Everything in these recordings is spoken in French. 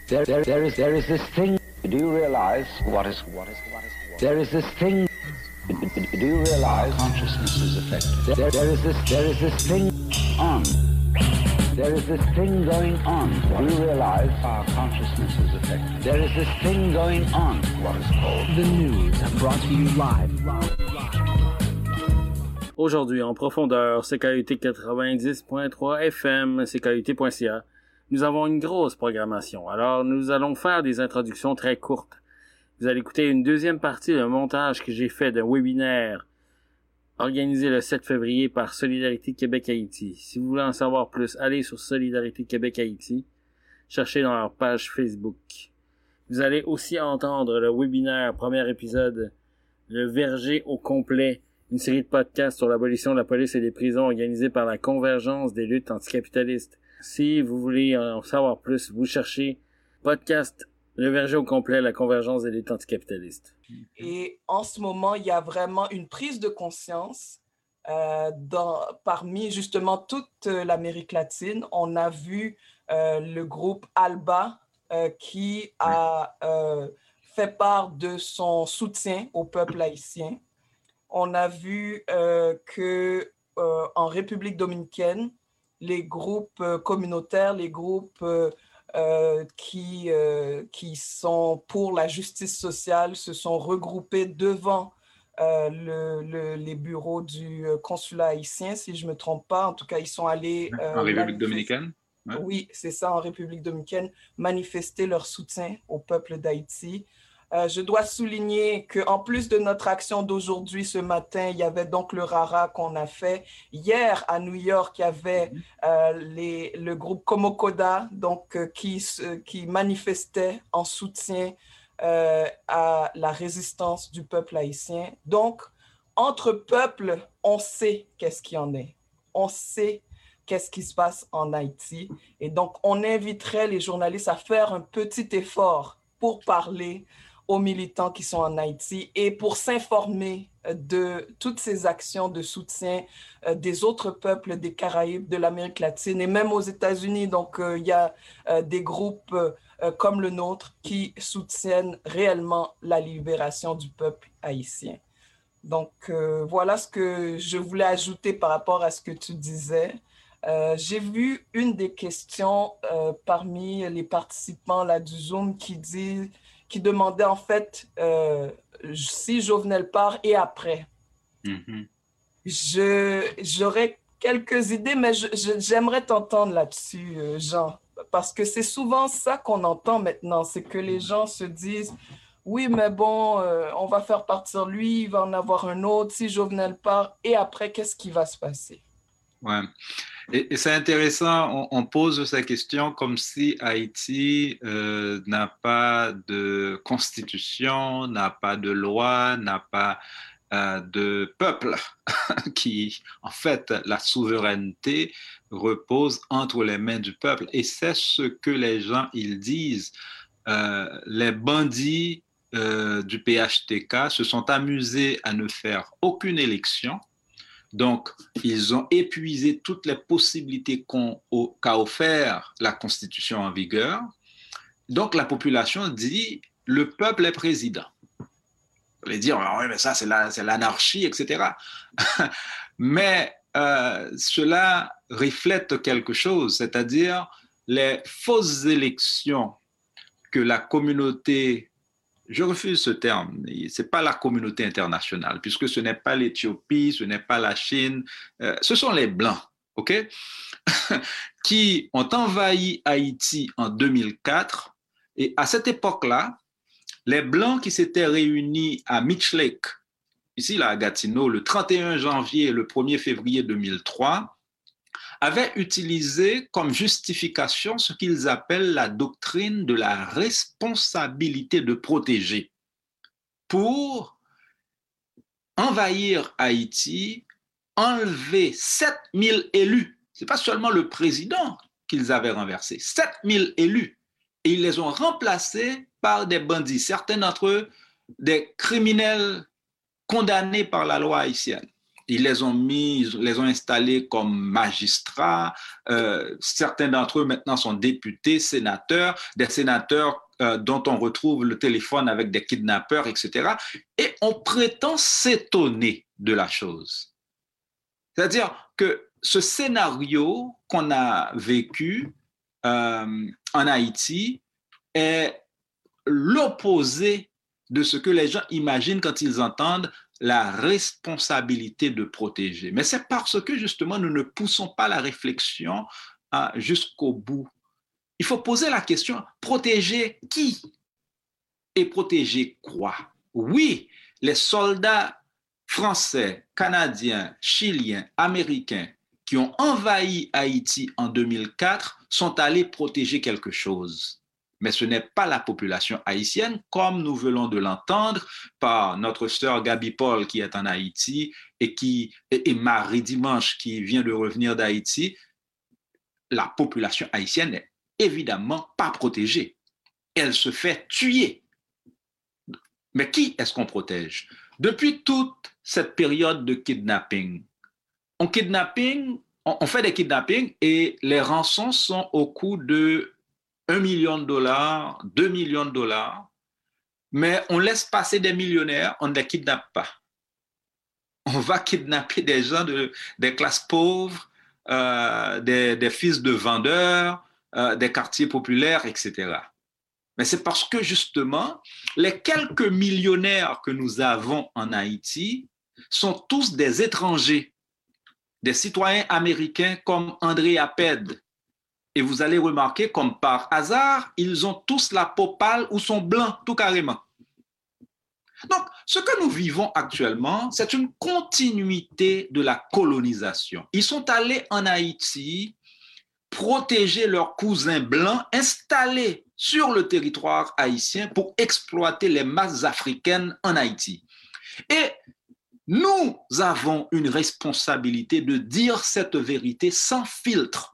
There is this thing. Do you realize what is? There is this thing. Do you realize consciousness is affected? There is this thing on. There is this thing going on. Do you realize Our consciousness is affected. there is this thing going on? What is called The news brought to you live. Aujourd'hui, en profondeur, CKUT 90.3 FM, CKUT.ca, nous avons une grosse programmation. Alors, nous allons faire des introductions très courtes. Vous allez écouter une deuxième partie d'un montage que j'ai fait d'un webinaire organisé le 7 février par Solidarité Québec-Haïti. Si vous voulez en savoir plus, allez sur Solidarité Québec-Haïti, cherchez dans leur page Facebook. Vous allez aussi entendre le webinaire, premier épisode, Le Verger au complet, une série de podcasts sur l'abolition de la police et des prisons organisée par la Convergence des luttes anticapitalistes. Si vous voulez en savoir plus, vous cherchez podcast Le Verger au complet, la Convergence des luttes anticapitalistes. Et en ce moment, il y a vraiment une prise de conscience parmi justement toute l'Amérique latine. On a vu le groupe ALBA qui a fait part de son soutien au peuple haïtien. On a vu que en République dominicaine, les groupes communautaires, les groupes qui sont pour la justice sociale se sont regroupés devant les bureaux du consulat haïtien, si je ne me trompe pas. En tout cas, ils sont allés... en République dominicaine? Ouais. Oui, c'est ça, en République dominicaine, manifester leur soutien au peuple d'Haïti. Je dois souligner qu'en plus de notre action d'aujourd'hui, ce matin, il y avait donc le RARA qu'on a fait. Hier, à New York, il y avait le groupe Komokoda donc, qui manifestait en soutien à la résistance du peuple haïtien. Donc, entre peuples, on sait qu'est-ce qu'il y en est. On sait qu'est-ce qui se passe en Haïti. Et donc, on inviterait les journalistes à faire un petit effort pour parler aux militants qui sont en Haïti et pour s'informer de toutes ces actions de soutien des autres peuples des Caraïbes, de l'Amérique latine et même aux États-Unis. Donc, il y a des groupes comme le nôtre qui soutiennent réellement la libération du peuple haïtien. Donc, voilà ce que je voulais ajouter par rapport à ce que tu disais. J'ai vu une des questions parmi les participants là, du Zoom qui demandait en fait si Jovenel part et après. J'aurais quelques idées, mais j'aimerais t'entendre là-dessus, Jean, parce que c'est souvent ça qu'on entend maintenant, c'est que les gens se disent « Oui, mais bon, on va faire partir lui, il va en avoir un autre, si Jovenel part, et après, qu'est-ce qui va se passer? » Ouais. Et c'est intéressant, on pose ces questions comme si Haïti n'a pas de constitution, n'a pas de loi, n'a pas de peuple, qui, en fait, la souveraineté repose entre les mains du peuple. Et c'est ce que les gens, ils disent. Les bandits du PHTK se sont amusés à ne faire aucune élection. Donc, ils ont épuisé toutes les possibilités qu'a offert la Constitution en vigueur. Donc, la population dit « le peuple est président ». Vous allez dire « oui, mais ça, c'est l'anarchie, etc. » Mais cela reflète quelque chose, c'est-à-dire les fausses élections que la communauté... Je refuse ce terme. Ce n'est pas la communauté internationale, puisque ce n'est pas l'Éthiopie, ce n'est pas la Chine, ce sont les Blancs, OK, qui ont envahi Haïti en 2004. Et à cette époque-là, les Blancs qui s'étaient réunis à Mitch Lake, ici là, à Gatineau, le 31 janvier et le 1er février 2003, avaient utilisé comme justification ce qu'ils appellent la doctrine de la responsabilité de protéger pour envahir Haïti, enlever 7000 élus. Ce n'est pas seulement le président qu'ils avaient renversé, 7000 élus. Et ils les ont remplacés par des bandits, certains d'entre eux des criminels condamnés par la loi haïtienne. Ils les ont mis, ils les ont installés comme magistrats. Certains d'entre eux maintenant sont députés, sénateurs, des sénateurs dont on retrouve le téléphone avec des kidnappeurs, etc. Et on prétend s'étonner de la chose. C'est-à-dire que ce scénario qu'on a vécu en Haïti est l'opposé de ce que les gens imaginent quand ils entendent la responsabilité de protéger. Mais c'est parce que justement nous ne poussons pas la réflexion jusqu'au bout. Il faut poser la question, protéger qui et protéger quoi? Oui, les soldats français, canadiens, chiliens, américains qui ont envahi Haïti en 2004 sont allés protéger quelque chose. Mais ce n'est pas la population haïtienne, comme nous venons de l'entendre par notre sœur Gabi Paul qui est en Haïti et Marie Dimanche qui vient de revenir d'Haïti. La population haïtienne n'est évidemment pas protégée. Elle se fait tuer. Mais qui est-ce qu'on protège? Depuis toute cette période de kidnapping, on fait des kidnappings et les rançons sont au coût de $1 million, $2 millions, mais on laisse passer des millionnaires, on ne les kidnappe pas. On va kidnapper des gens des classes pauvres, des fils de vendeurs, des quartiers populaires, etc. Mais c'est parce que justement, les quelques millionnaires que nous avons en Haïti sont tous des étrangers, des citoyens américains comme André Aped. Et vous allez remarquer, comme par hasard, ils ont tous la peau pâle ou sont blancs, tout carrément. Donc, ce que nous vivons actuellement, c'est une continuité de la colonisation. Ils sont allés en Haïti protéger leurs cousins blancs installés sur le territoire haïtien pour exploiter les masses africaines en Haïti. Et nous avons une responsabilité de dire cette vérité sans filtre.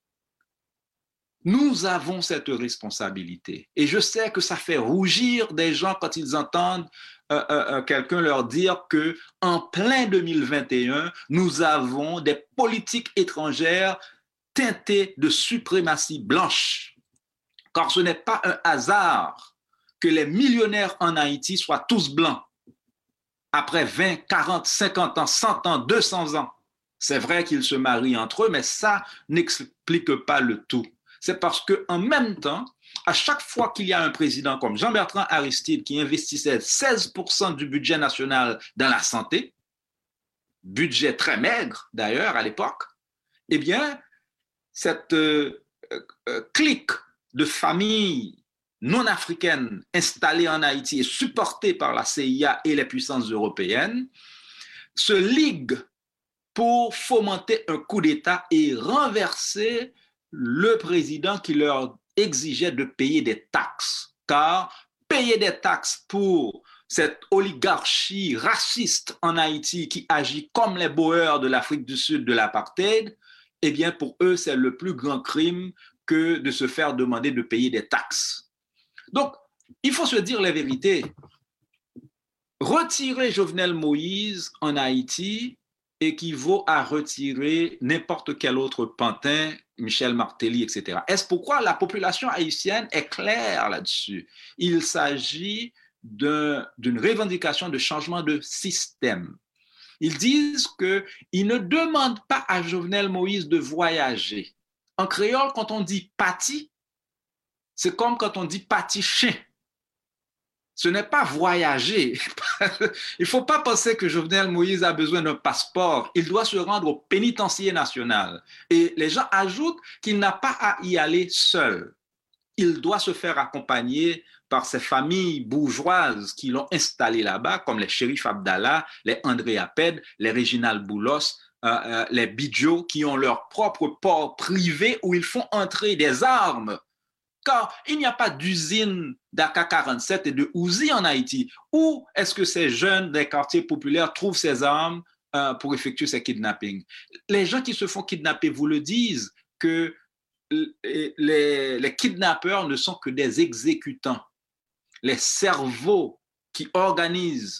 Nous avons cette responsabilité. Et je sais que ça fait rougir des gens quand ils entendent quelqu'un leur dire qu'en plein 2021, nous avons des politiques étrangères teintées de suprématie blanche. Car ce n'est pas un hasard que les millionnaires en Haïti soient tous blancs. Après 20, 40, 50 ans, 100 ans, 200 ans. C'est vrai qu'ils se marient entre eux, mais ça n'explique pas le tout. C'est parce qu'en même temps, à chaque fois qu'il y a un président comme Jean-Bertrand Aristide qui investissait 16% du budget national dans la santé, budget très maigre d'ailleurs à l'époque, eh bien, cette clique de familles non africaines installées en Haïti et supportées par la CIA et les puissances européennes se ligue pour fomenter un coup d'État et renverser le président qui leur exigeait de payer des taxes. Car payer des taxes pour cette oligarchie raciste en Haïti qui agit comme les boers de l'Afrique du Sud de l'apartheid, eh bien pour eux, c'est le plus grand crime que de se faire demander de payer des taxes. Donc, il faut se dire la vérité. Retirer Jovenel Moïse en Haïti équivaut à retirer n'importe quel autre pantin, Michel Martelly, etc. Est-ce pourquoi la population haïtienne est claire là-dessus? Il s'agit d'une revendication de changement de système. Ils disent qu'ils ne demandent pas à Jovenel Moïse de voyager. En créole, quand on dit « pati », c'est comme quand on dit « patichien ». Ce n'est pas voyager. Il ne faut pas penser que Jovenel Moïse a besoin d'un passeport. Il doit se rendre au pénitencier national. Et les gens ajoutent qu'il n'a pas à y aller seul. Il doit se faire accompagner par ces familles bourgeoises qui l'ont installé là-bas, comme les Chérif Abdallah, les André Aped, les Réginald Boulos, les Bidjo, qui ont leur propre port privé où ils font entrer des armes. Car il n'y a pas d'usine d'AK-47 et de Uzi en Haïti. Où est-ce que ces jeunes des quartiers populaires trouvent ces armes pour effectuer ces kidnappings? Les gens qui se font kidnapper vous le disent, que les kidnappeurs ne sont que des exécutants. Les cerveaux qui organisent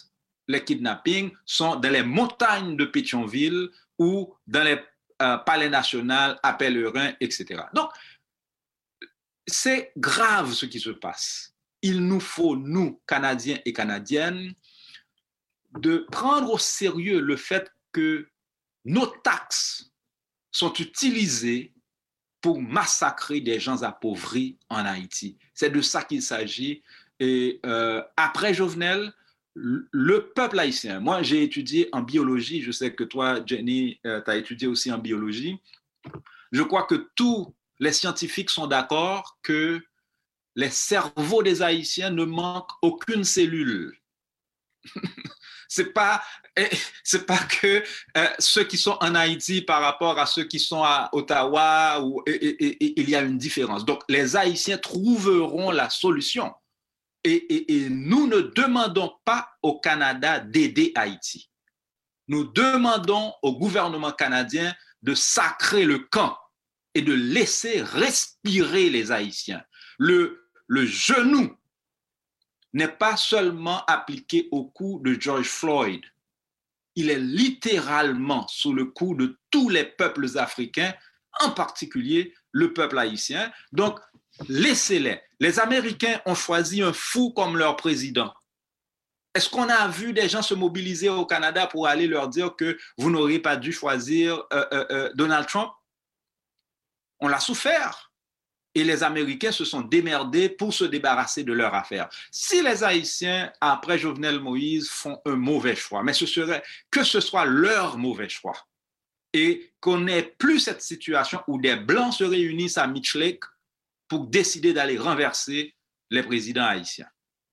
les kidnappings sont dans les montagnes de Pétionville ou dans les palais nationaux à Pèlerin, etc. Donc, c'est grave ce qui se passe. Il nous faut, nous, Canadiens et Canadiennes, de prendre au sérieux le fait que nos taxes sont utilisées pour massacrer des gens appauvris en Haïti. C'est de ça qu'il s'agit. Et après Jovenel, le peuple haïtien, moi j'ai étudié en biologie, je sais que toi, Jenny, tu as étudié aussi en biologie. Je crois que tous les scientifiques sont d'accord que les cerveaux des Haïtiens ne manquent aucune cellule. C'est pas que ceux qui sont en Haïti par rapport à ceux qui sont à Ottawa, il y a une différence. Donc, les Haïtiens trouveront la solution. Et nous ne demandons pas au Canada d'aider Haïti. Nous demandons au gouvernement canadien de sacrer le camp et de laisser respirer les Haïtiens. Le genou n'est pas seulement appliqué au cou de George Floyd. Il est littéralement sous le coup de tous les peuples africains, en particulier le peuple haïtien. Donc, laissez-les. Les Américains ont choisi un fou comme leur président. Est-ce qu'on a vu des gens se mobiliser au Canada pour aller leur dire que vous n'auriez pas dû choisir Donald Trump? On l'a souffert. Et les Américains se sont démerdés pour se débarrasser de leur affaire. Si les Haïtiens, après Jovenel Moïse, font un mauvais choix, mais ce soit leur mauvais choix, et qu'on n'ait plus cette situation où des Blancs se réunissent à Mitch Lake pour décider d'aller renverser les présidents haïtiens.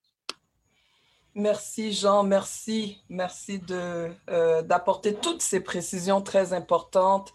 Merci Jean, merci d'apporter toutes ces précisions très importantes.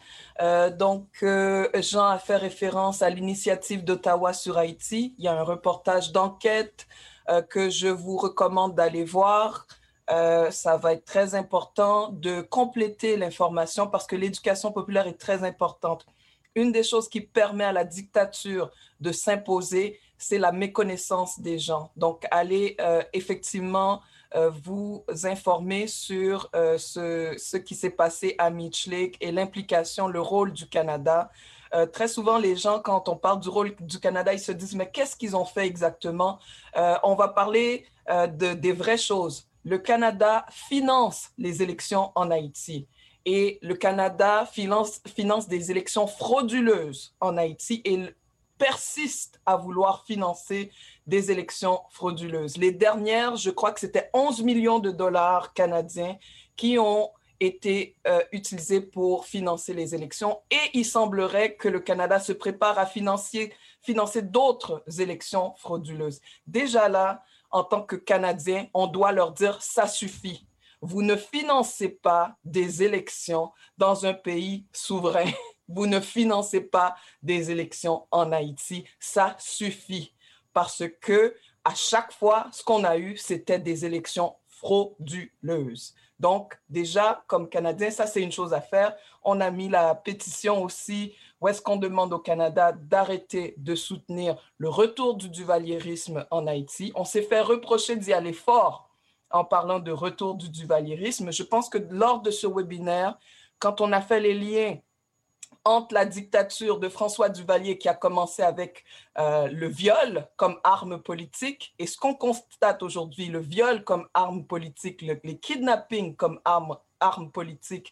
Jean a fait référence à l'initiative d'Ottawa sur Haïti. Il y a un reportage d'enquête que je vous recommande d'aller voir. Ça va être très important de compléter l'information parce que l'éducation populaire est très importante. Une des choses qui permet à la dictature de s'imposer, c'est la méconnaissance des gens. Donc, allez effectivement vous informer sur ce qui s'est passé à Mitch Lake et l'implication, le rôle du Canada. Très souvent, les gens, quand on parle du rôle du Canada, ils se disent, mais qu'est-ce qu'ils ont fait exactement? On va parler des vraies choses. Le Canada finance les élections en Haïti. Et le Canada finance des élections frauduleuses en Haïti et persiste à vouloir financer des élections frauduleuses. Les dernières, je crois que c'était 11 millions de dollars canadiens qui ont été utilisés pour financer les élections. Et il semblerait que le Canada se prépare à financer d'autres élections frauduleuses. Déjà là, en tant que Canadiens, on doit leur dire « ça suffit ». Vous ne financez pas des élections dans un pays souverain. Vous ne financez pas des élections en Haïti. Ça suffit. Parce que à chaque fois, ce qu'on a eu, c'était des élections frauduleuses. Donc, déjà, comme Canadiens, ça, c'est une chose à faire. On a mis la pétition aussi où est-ce qu'on demande au Canada d'arrêter de soutenir le retour du duvalierisme en Haïti. On s'est fait reprocher d'y aller fort en parlant de retour du duvalierisme. Je pense que lors de ce webinaire, quand on a fait les liens entre la dictature de François Duvalier qui a commencé avec le viol comme arme politique et ce qu'on constate aujourd'hui, le viol comme arme politique, les kidnappings comme arme politique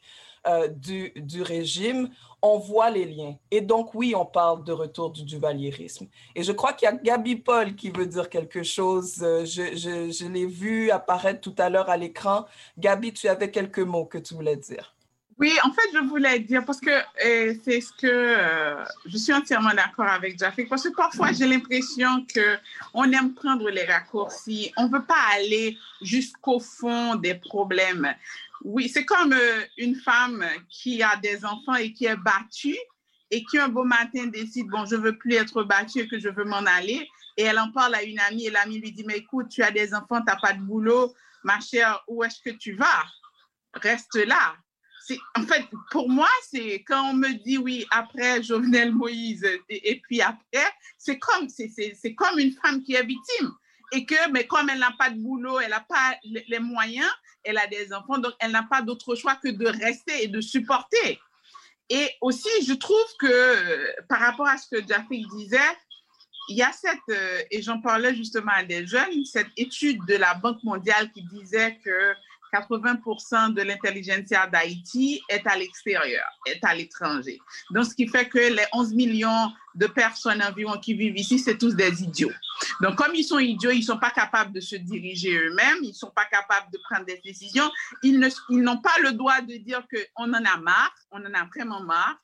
du régime, on voit les liens. Et donc, oui, on parle de retour du duvalierisme. Et je crois qu'il y a Gabi Paul qui veut dire quelque chose. Je l'ai vu apparaître tout à l'heure à l'écran. Gabi, tu avais quelques mots que tu voulais dire. Oui, en fait, je voulais dire, parce que c'est ce que je suis entièrement d'accord avec Jafik, parce que parfois, j'ai l'impression qu'on aime prendre les raccourcis. On ne veut pas aller jusqu'au fond des problèmes. Oui, c'est comme une femme qui a des enfants et qui est battue et qui un beau matin décide, bon, je ne veux plus être battue et que je veux m'en aller. Et elle en parle à une amie et l'amie lui dit, mais écoute, tu as des enfants, tu n'as pas de boulot, ma chère, où est-ce que tu vas? Reste là. En fait, pour moi, c'est quand on me dit oui, après Jovenel Moïse et puis après, c'est comme une femme qui est victime. et que, mais comme elle n'a pas de boulot, elle n'a pas les moyens, elle a des enfants, donc elle n'a pas d'autre choix que de rester et de supporter. Et aussi, je trouve que par rapport à ce que Jafik disait, il y a et j'en parlais justement à des jeunes, cette étude de la Banque mondiale qui disait que 80% de l'intelligentsia d'Haïti est à l'extérieur, est à l'étranger. Donc, ce qui fait que les 11 millions de personnes environ qui vivent ici, c'est tous des idiots. Donc, comme ils sont idiots, ils ne sont pas capables de se diriger eux-mêmes, ils ne sont pas capables de prendre des décisions, ils n'ont pas le droit de dire qu'on en a marre, on en a vraiment marre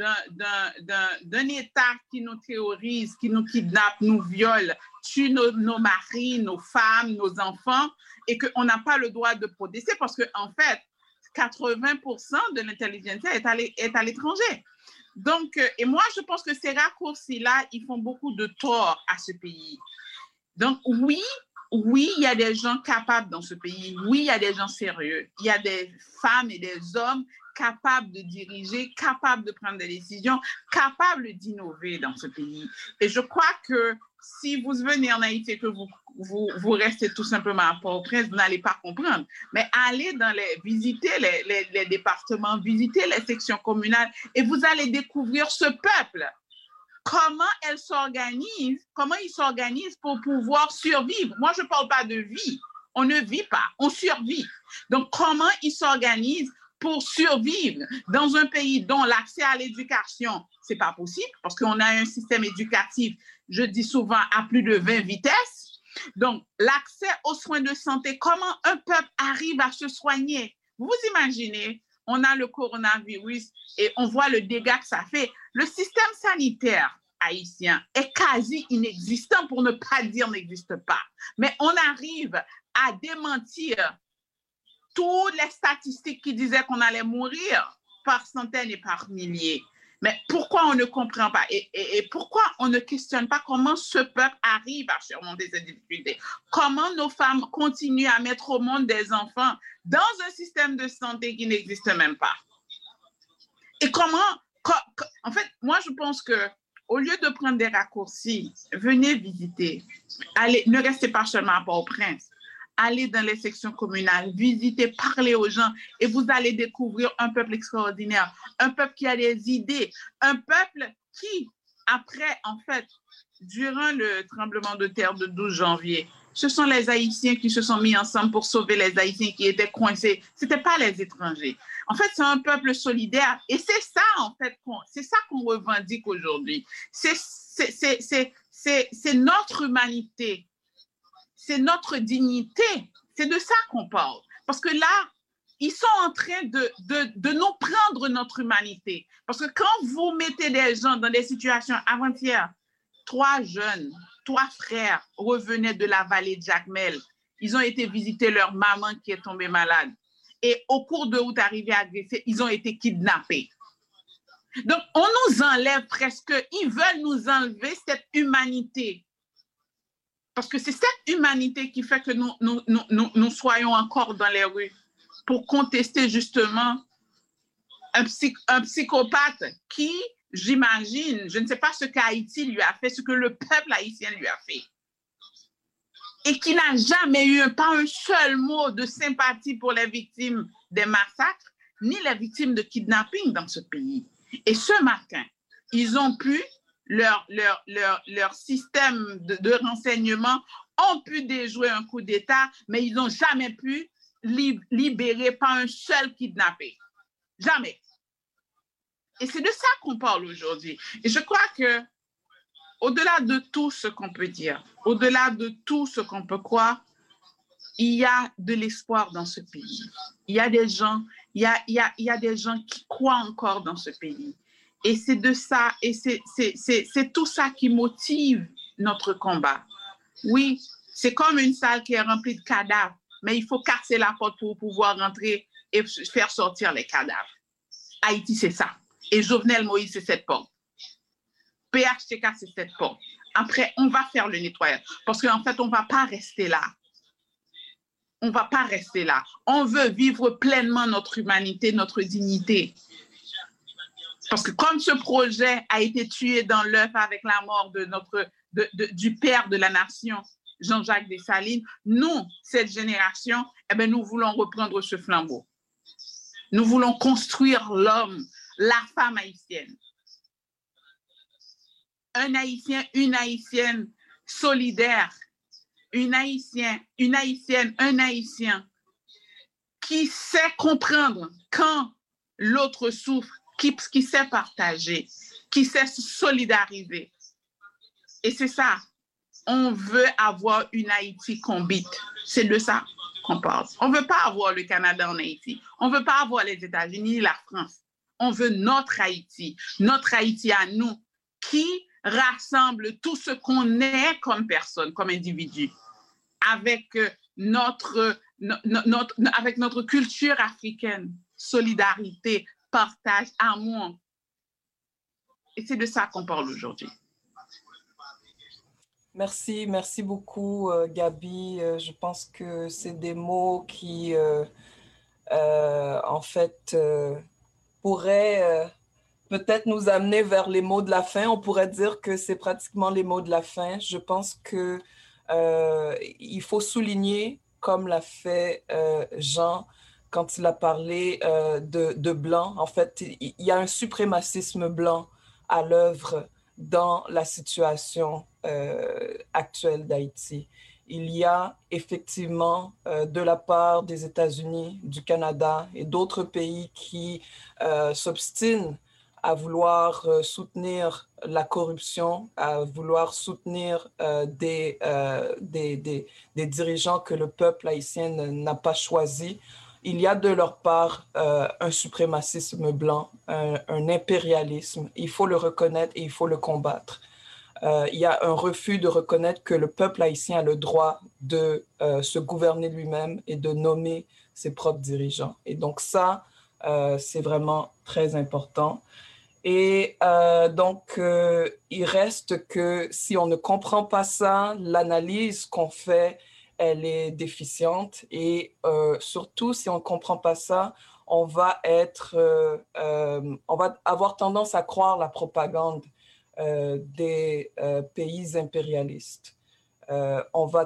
d'un État qui nous terrorise, qui nous kidnappe, nous viole, tue nos maris, nos femmes, nos enfants, et qu'on n'a pas le droit de protester parce qu'en fait, 80% de l'intelligentsia est à l'étranger. Donc, et moi, je pense que ces raccourcis-là, ils font beaucoup de tort à ce pays. Donc, oui, il y a des gens capables dans ce pays. Oui, il y a des gens sérieux. Il y a des femmes et des hommes capables de diriger, capables de prendre des décisions, capables d'innover dans ce pays. Et je crois que si vous venez en Haïti et que vous restez tout simplement à Port-au-Prince, vous n'allez pas comprendre. Mais allez visiter les départements, visiter les sections communales et vous allez découvrir ce peuple. Comment ils s'organisent pour pouvoir survivre. Moi, je ne parle pas de vie. On ne vit pas, on survit. Donc, comment ils s'organisent pour survivre dans un pays dont l'accès à l'éducation, ce n'est pas possible parce qu'on a un système éducatif, je dis souvent, à plus de 20 vitesses. Donc, l'accès aux soins de santé, comment un peuple arrive à se soigner? Vous imaginez, on a le coronavirus et on voit le dégât que ça fait. Le système sanitaire haïtien est quasi inexistant, pour ne pas dire n'existe pas. Mais on arrive à démentir toutes les statistiques qui disaient qu'on allait mourir par centaines et par milliers. Mais pourquoi on ne comprend pas et pourquoi on ne questionne pas comment ce peuple arrive à surmonter ces difficultés? Comment nos femmes continuent à mettre au monde des enfants dans un système de santé qui n'existe même pas? Et en fait, moi je pense que au lieu de prendre des raccourcis, venez visiter. Allez, ne restez pas seulement à Port-au-Prince. Allez dans les sections communales, visitez, parlez aux gens et vous allez découvrir un peuple extraordinaire, un peuple qui a des idées, un peuple qui, après, en fait, durant le tremblement de terre de 12 janvier, ce sont les Haïtiens qui se sont mis ensemble pour sauver les Haïtiens qui étaient coincés. Ce n'était pas les étrangers. En fait, c'est un peuple solidaire et c'est ça, en fait, c'est ça qu'on revendique aujourd'hui. C'est notre humanité. C'est notre dignité. C'est de ça qu'on parle. Parce que là, ils sont en train de nous prendre notre humanité. Parce que quand vous mettez des gens dans des situations avant-hier, 3 jeunes, 3 frères revenaient de la vallée de Jacmel. Ils ont été visiter leur maman qui est tombée malade. Et au cours de route arrivée à Greffé, ils ont été kidnappés. Donc, on nous enlève presque, ils veulent nous enlever cette humanité. Parce que c'est cette humanité qui fait que nous soyons encore dans les rues pour contester justement un psychopathe qui, j'imagine, je ne sais pas ce qu'Haïti lui a fait, ce que le peuple haïtien lui a fait. Et qui n'a jamais eu pas un seul mot de sympathie pour les victimes des massacres, ni les victimes de kidnapping dans ce pays. Et ce matin, ils ont pu... Leur système de renseignement ont pu déjouer un coup d'État, mais ils n'ont jamais pu libérer pas un seul kidnappé. Jamais. Et c'est de ça qu'on parle aujourd'hui. Et je crois que au-delà de tout ce qu'on peut dire, au-delà de tout ce qu'on peut croire, il y a de l'espoir dans ce pays. Il y a des gens, il y a des gens qui croient encore dans ce pays. Et c'est de ça, et c'est tout ça qui motive notre combat. Oui, c'est comme une salle qui est remplie de cadavres, mais il faut casser la porte pour pouvoir rentrer et faire sortir les cadavres. Haïti, c'est ça. Et Jovenel Moïse, c'est cette porte. PHTK, c'est cette porte. Après, on va faire le nettoyage. Parce qu'en fait, on ne va pas rester là. On ne va pas rester là. On veut vivre pleinement notre humanité, notre dignité. Parce que comme ce projet a été tué dans l'œuf avec la mort du père de la nation, Jean-Jacques Dessalines. Nous, cette génération, nous voulons reprendre ce flambeau. Nous voulons construire l'homme, la femme haïtienne. Un Haïtien, une Haïtienne solidaire, une Haïtienne, un Haïtien qui sait comprendre quand l'autre souffre, qui sait partager, qui sait se solidariser. Et c'est ça. On veut avoir une Haïti qu'on bite. C'est de ça qu'on parle. On ne veut pas avoir le Canada en Haïti. On ne veut pas avoir les États-Unis, la France. On veut notre Haïti à nous, qui rassemble tout ce qu'on est comme personne, comme individu, avec notre culture africaine, solidarité, partage, amour. Et c'est de ça qu'on parle aujourd'hui. Merci beaucoup, Gabi. Je pense que c'est des mots qui, en fait, pourraient peut-être nous amener vers les mots de la fin. On pourrait dire que c'est pratiquement les mots de la fin. Je pense que il faut souligner, comme l'a fait Jean quand il a parlé de blanc. En fait, il y a un suprémacisme blanc à l'œuvre dans la situation actuelle d'Haïti. Il y a effectivement de la part des États-Unis, du Canada et d'autres pays qui s'obstinent à vouloir soutenir la corruption, à vouloir soutenir des dirigeants que le peuple haïtien n'a pas choisis. Il y a de leur part un suprémacisme blanc, un impérialisme. Il faut le reconnaître et il faut le combattre. Il y a un refus de reconnaître que le peuple haïtien a le droit de se gouverner lui-même et de nommer ses propres dirigeants. Et donc ça, c'est vraiment très important. Et donc, il reste que si on ne comprend pas ça, l'analyse qu'on fait, elle est déficiente. Et surtout, si on ne comprend pas ça, on va avoir tendance à croire la propagande des pays impérialistes. On va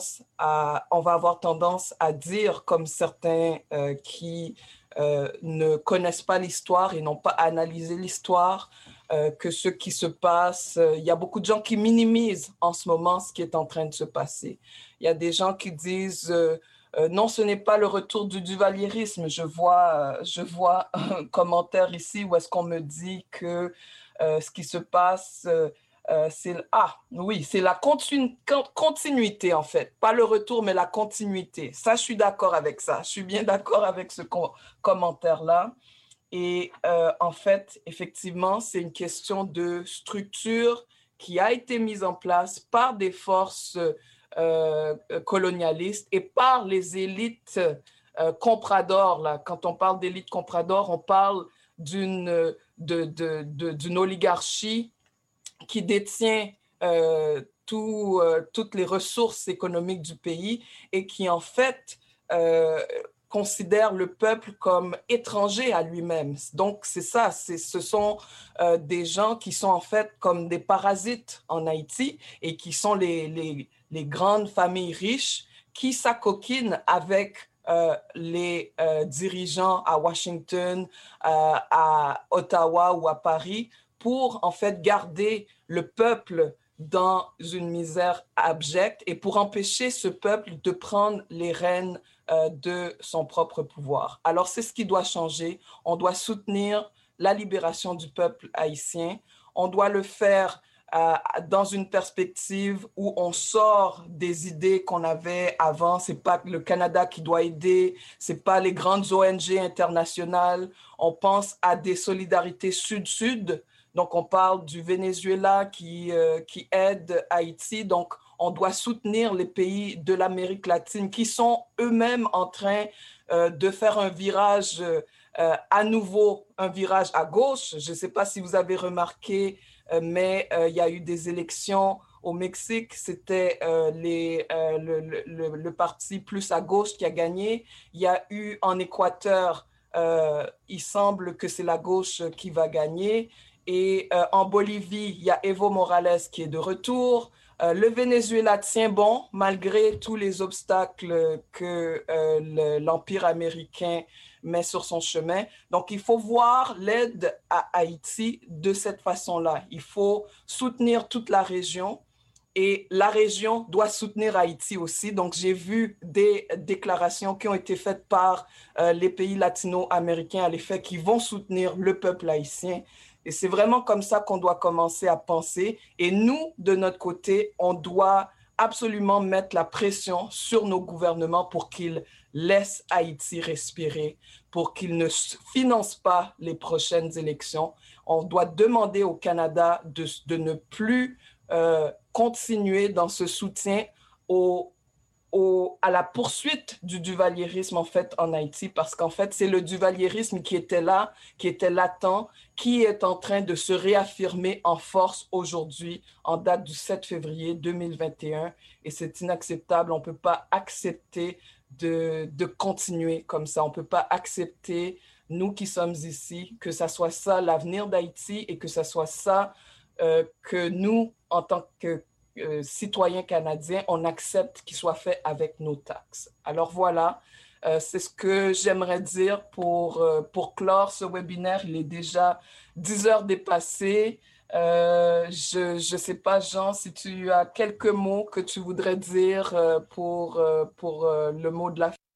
avoir tendance à dire, comme certains qui ne connaissent pas l'histoire et n'ont pas analysé l'histoire, que ce qui se passe, il y a beaucoup de gens qui minimisent en ce moment ce qui est en train de se passer. Il y a des gens qui disent non, ce n'est pas le retour du duvalierisme. Je vois un commentaire ici où est-ce qu'on me dit que ce qui se passe, c'est la continuité en fait. Pas le retour, mais la continuité. Ça, je suis d'accord avec ça. Je suis bien d'accord avec ce commentaire-là. Et en fait, effectivement, c'est une question de structure qui a été mise en place par des forces colonialistes et par les élites compradores. Là. Quand on parle d'élite compradore, on parle d'une oligarchie qui détient toutes les ressources économiques du pays et qui, en fait, considère le peuple comme étranger à lui-même. Donc, c'est ça, ce sont des gens qui sont, en fait, comme des parasites en Haïti et qui sont les grandes familles riches qui s'acoquinent avec les dirigeants à Washington, à Ottawa ou à Paris pour, en fait, garder le peuple dans une misère abjecte et pour empêcher ce peuple de prendre les rênes de son propre pouvoir. Alors, c'est ce qui doit changer. On doit soutenir la libération du peuple haïtien. On doit le faire dans une perspective où on sort des idées qu'on avait avant. C'est pas le Canada qui doit aider, c'est pas les grandes ONG internationales. On pense à des solidarités sud-sud. Donc, on parle du Venezuela qui aide Haïti. Donc, on doit soutenir les pays de l'Amérique latine qui sont eux-mêmes en train de faire un virage à nouveau, un virage à gauche. Je ne sais pas si vous avez remarqué, mais il y a eu des élections au Mexique. C'était le parti plus à gauche qui a gagné. Il y a eu en Équateur, il semble que c'est la gauche qui va gagner. Et en Bolivie, il y a Evo Morales qui est de retour. Le Venezuela tient bon malgré tous les obstacles que l'Empire américain met sur son chemin. Donc, il faut voir l'aide à Haïti de cette façon-là. Il faut soutenir toute la région et la région doit soutenir Haïti aussi. Donc, j'ai vu des déclarations qui ont été faites par les pays latino-américains à l'effet qu'ils vont soutenir le peuple haïtien. Et c'est vraiment comme ça qu'on doit commencer à penser. Et nous, de notre côté, on doit absolument mettre la pression sur nos gouvernements pour qu'ils laissent Haïti respirer, pour qu'ils ne financent pas les prochaines élections. On doit demander au Canada de ne plus continuer dans ce soutien à la poursuite du duvalierisme en fait en Haïti, parce qu'en fait c'est le duvalierisme qui était là, qui était latent, qui est en train de se réaffirmer en force aujourd'hui en date du 7 février 2021 et c'est inacceptable. On ne peut pas accepter de continuer comme ça. On ne peut pas accepter, nous qui sommes ici, que ça soit ça l'avenir d'Haïti et que ça soit ça que nous, en tant que citoyens canadiens, on accepte qu'il soit fait avec nos taxes. Alors voilà, c'est ce que j'aimerais dire pour clore ce webinaire. Il est déjà 10 heures dépassées. Je ne sais pas, Jean, si tu as quelques mots que tu voudrais dire pour le mot de la fin.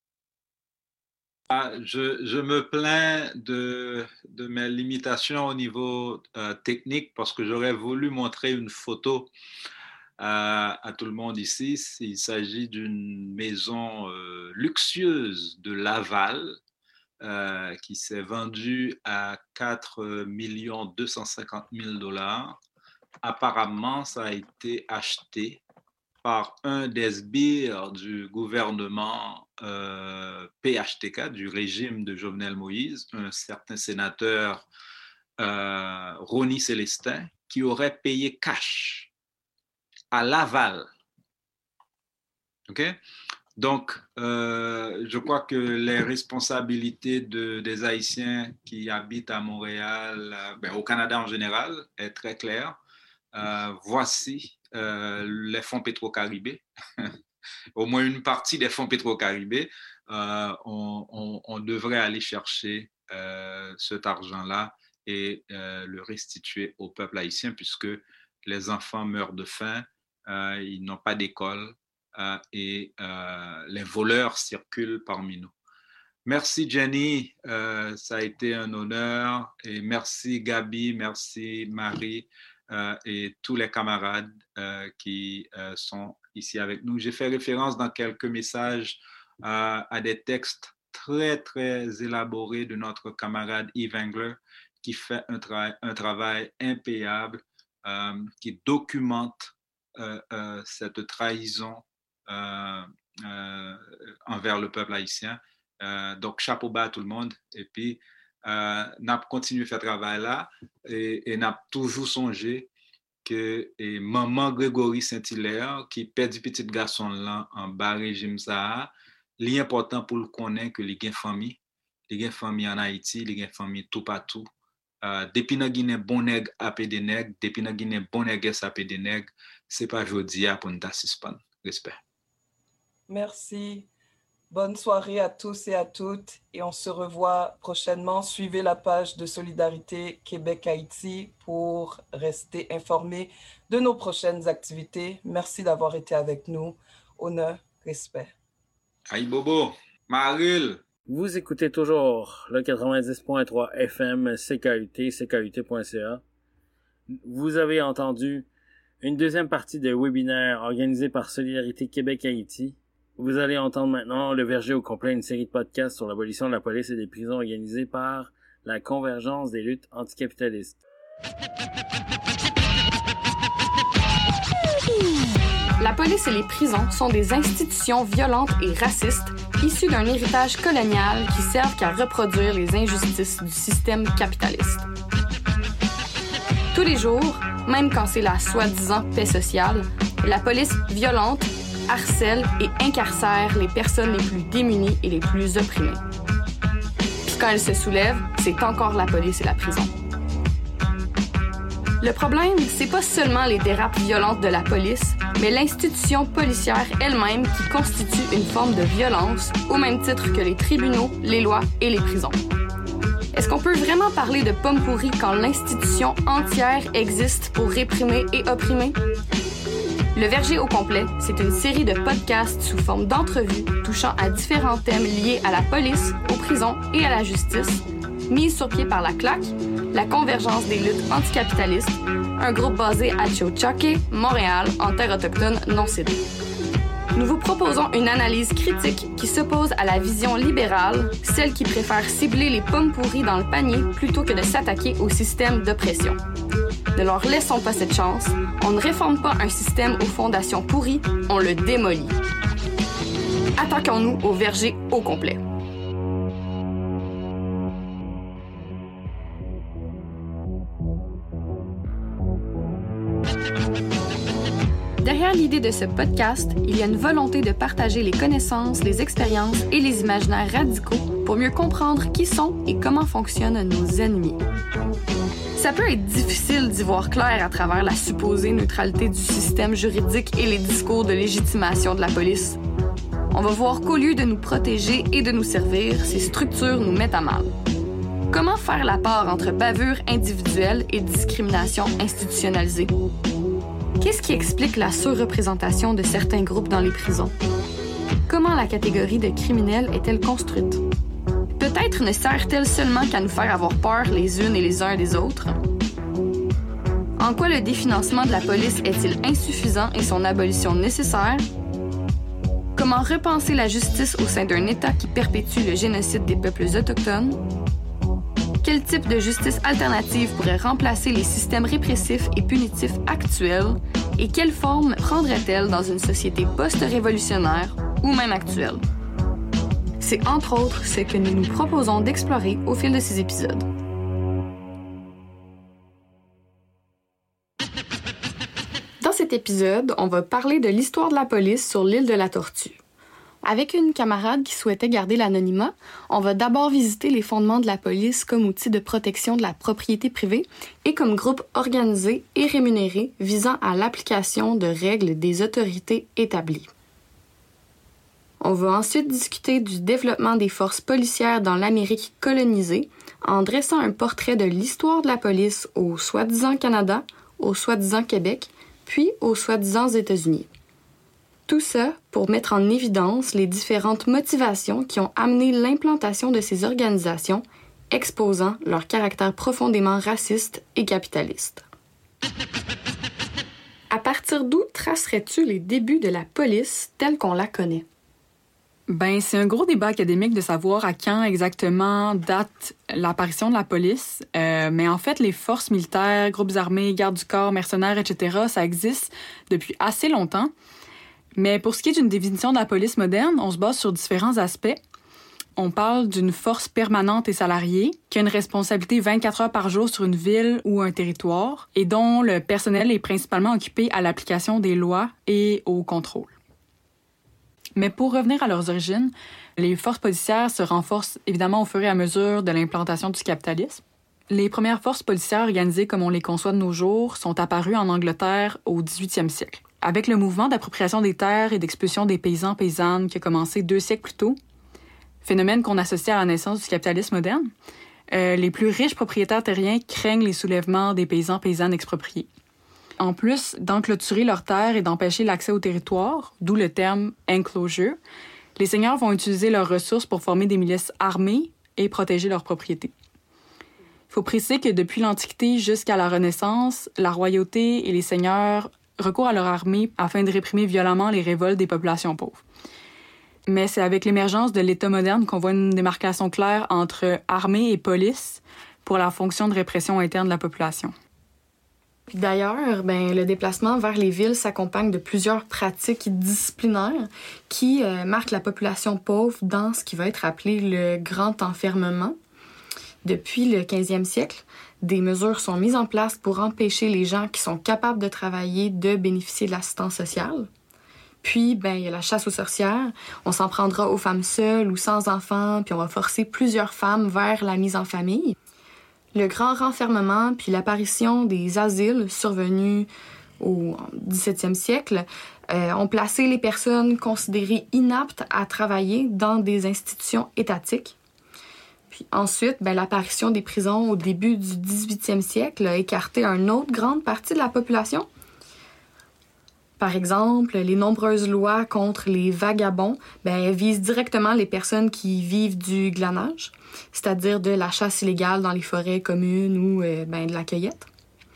Je me plains de mes limitations au niveau technique parce que j'aurais voulu montrer une photo à tout le monde ici. Il s'agit d'une maison luxueuse de Laval qui s'est vendue à 4 250 000 $. Apparemment, ça a été acheté par un des sbires du gouvernement PHTK, du régime de Jovenel Moïse, un certain sénateur Rony Célestin, qui aurait payé cash à Laval. OK? Donc, je crois que les responsabilités des Haïtiens qui habitent à Montréal, au Canada en général, est très claire. Voici les fonds Petro-Caribé, au moins une partie des fonds Petro-Caribé, on devrait aller chercher cet argent-là et le restituer au peuple haïtien puisque les enfants meurent de faim, ils n'ont pas d'école et les voleurs circulent parmi nous. Merci Jenny, ça a été un honneur et merci Gabi, merci Marie. Et tous les camarades qui sont ici avec nous. J'ai fait référence dans quelques messages à des textes très, très élaborés de notre camarade Yves Engler qui fait un travail impayable, qui documente cette trahison envers le peuple haïtien. Donc, chapeau bas à tout le monde. Et puis, n'a continué à faire ce travail-là et n'a toujours songé que maman Grégory Saint-Hilaire qui perd du petit garçon là en bas régime ça, l'important pour le connaître que les gains famille en Haïti, les gains famille tout partout. Depuis na Guinée bon nèg apé des nèg, depuis na Guinée bon nèg apé des nèg, c'est pas jodi pour nous suspendre. Respect. Merci. Bonne soirée à tous et à toutes et on se revoit prochainement. Suivez la page de Solidarité Québec-Haïti pour rester informés de nos prochaines activités. Merci d'avoir été avec nous. Honneur, respect. Aïe Bobo, Maril. Vous écoutez toujours le 90.3 FM CKUT, CKUT.ca. Vous avez entendu une deuxième partie de webinaire organisé par Solidarité Québec-Haïti. Vous allez entendre maintenant Le Verger au complet, une série de podcasts sur l'abolition de la police et des prisons organisée par la Convergence des luttes anticapitalistes. La police et les prisons sont des institutions violentes et racistes issues d'un héritage colonial qui servent qu'à reproduire les injustices du système capitaliste. Tous les jours, même quand c'est la soi-disant paix sociale, la police violente harcèle et incarcère les personnes les plus démunies et les plus opprimées. Puis quand elle se soulève, c'est encore la police et la prison. Le problème, c'est pas seulement les dérapes violentes de la police, mais l'institution policière elle-même qui constitue une forme de violence, au même titre que les tribunaux, les lois et les prisons. Est-ce qu'on peut vraiment parler de pomme pourrie quand l'institution entière existe pour réprimer et opprimer? Le Verger au complet, c'est une série de podcasts sous forme d'entrevues touchant à différents thèmes liés à la police, aux prisons et à la justice, mise sur pied par la CLAC, la Convergence des luttes anticapitalistes, un groupe basé à Tiohtià:ke, Montréal, en terre autochtone non cédée. Nous vous proposons une analyse critique qui s'oppose à la vision libérale, celle qui préfère cibler les pommes pourries dans le panier plutôt que de s'attaquer au système d'oppression. Ne leur laissons pas cette chance. On ne réforme pas un système aux fondations pourries, on le démolit. Attaquons-nous au Verger au complet. Derrière l'idée de ce podcast, il y a une volonté de partager les connaissances, les expériences et les imaginaires radicaux pour mieux comprendre qui sont et comment fonctionnent nos ennemis. Ça peut être difficile d'y voir clair à travers la supposée neutralité du système juridique et les discours de légitimation de la police. On va voir qu'au lieu de nous protéger et de nous servir, ces structures nous mettent à mal. Comment faire la part entre bavure individuelle et discrimination institutionnalisée? Qu'est-ce qui explique la surreprésentation de certains groupes dans les prisons? Comment la catégorie de criminels est-elle construite? Peut-être ne sert-elle seulement qu'à nous faire avoir peur les unes et les uns des autres? En quoi le définancement de la police est-il insuffisant et son abolition nécessaire? Comment repenser la justice au sein d'un État qui perpétue le génocide des peuples autochtones? Quel type de justice alternative pourrait remplacer les systèmes répressifs et punitifs actuels? Et quelle forme prendrait-elle dans une société post-révolutionnaire ou même actuelle? C'est entre autres ce que nous nous proposons d'explorer au fil de ces épisodes. Dans cet épisode, on va parler de l'histoire de la police sur l'île de la Tortue. Avec une camarade qui souhaitait garder l'anonymat, on va d'abord visiter les fondements de la police comme outil de protection de la propriété privée et comme groupe organisé et rémunéré visant à l'application de règles des autorités établies. On va ensuite discuter du développement des forces policières dans l'Amérique colonisée en dressant un portrait de l'histoire de la police au soi-disant Canada, au soi-disant Québec, puis aux soi-disant États-Unis. Tout ça pour mettre en évidence les différentes motivations qui ont amené l'implantation de ces organisations, exposant leur caractère profondément raciste et capitaliste. À partir d'où tracerais-tu les débuts de la police telle qu'on la connaît? C'est un gros débat académique de savoir à quand exactement date l'apparition de la police. Mais en fait, les forces militaires, groupes armés, gardes du corps, mercenaires, etc., ça existe depuis assez longtemps. Mais pour ce qui est d'une définition de la police moderne, on se base sur différents aspects. On parle d'une force permanente et salariée qui a une responsabilité 24 heures par jour sur une ville ou un territoire et dont le personnel est principalement occupé à l'application des lois et au contrôle. Mais pour revenir à leurs origines, les forces policières se renforcent évidemment au fur et à mesure de l'implantation du capitalisme. Les premières forces policières organisées comme on les conçoit de nos jours sont apparues en Angleterre au 18e siècle. Avec le mouvement d'appropriation des terres et d'expulsion des paysans-paysannes qui a commencé 2 siècles plus tôt, phénomène qu'on associe à la naissance du capitalisme moderne, les plus riches propriétaires terriens craignent les soulèvements des paysans-paysannes expropriés. En plus d'enclôturer leurs terres et d'empêcher l'accès au territoire, d'où le terme « enclosure », les seigneurs vont utiliser leurs ressources pour former des milices armées et protéger leurs propriétés. Il faut préciser que depuis l'Antiquité jusqu'à la Renaissance, la royauté et les seigneurs recourent à leur armée afin de réprimer violemment les révoltes des populations pauvres. Mais c'est avec l'émergence de l'État moderne qu'on voit une démarcation claire entre armée et police pour la fonction de répression interne de la population. D'ailleurs, le déplacement vers les villes s'accompagne de plusieurs pratiques disciplinaires qui marquent la population pauvre dans ce qui va être appelé le grand enfermement. Depuis le 15e siècle, des mesures sont mises en place pour empêcher les gens qui sont capables de travailler de bénéficier de l'assistance sociale. Puis, il y a la chasse aux sorcières. On s'en prendra aux femmes seules ou sans enfants, puis on va forcer plusieurs femmes vers la mise en famille. Le grand renfermement puis l'apparition des asiles survenus au 17e siècle ont placé les personnes considérées inaptes à travailler dans des institutions étatiques. Puis ensuite, l'apparition des prisons au début du 18e siècle a écarté une autre grande partie de la population. Par exemple, les nombreuses lois contre les vagabonds visent directement les personnes qui vivent du glanage, c'est-à-dire de la chasse illégale dans les forêts communes ou de la cueillette.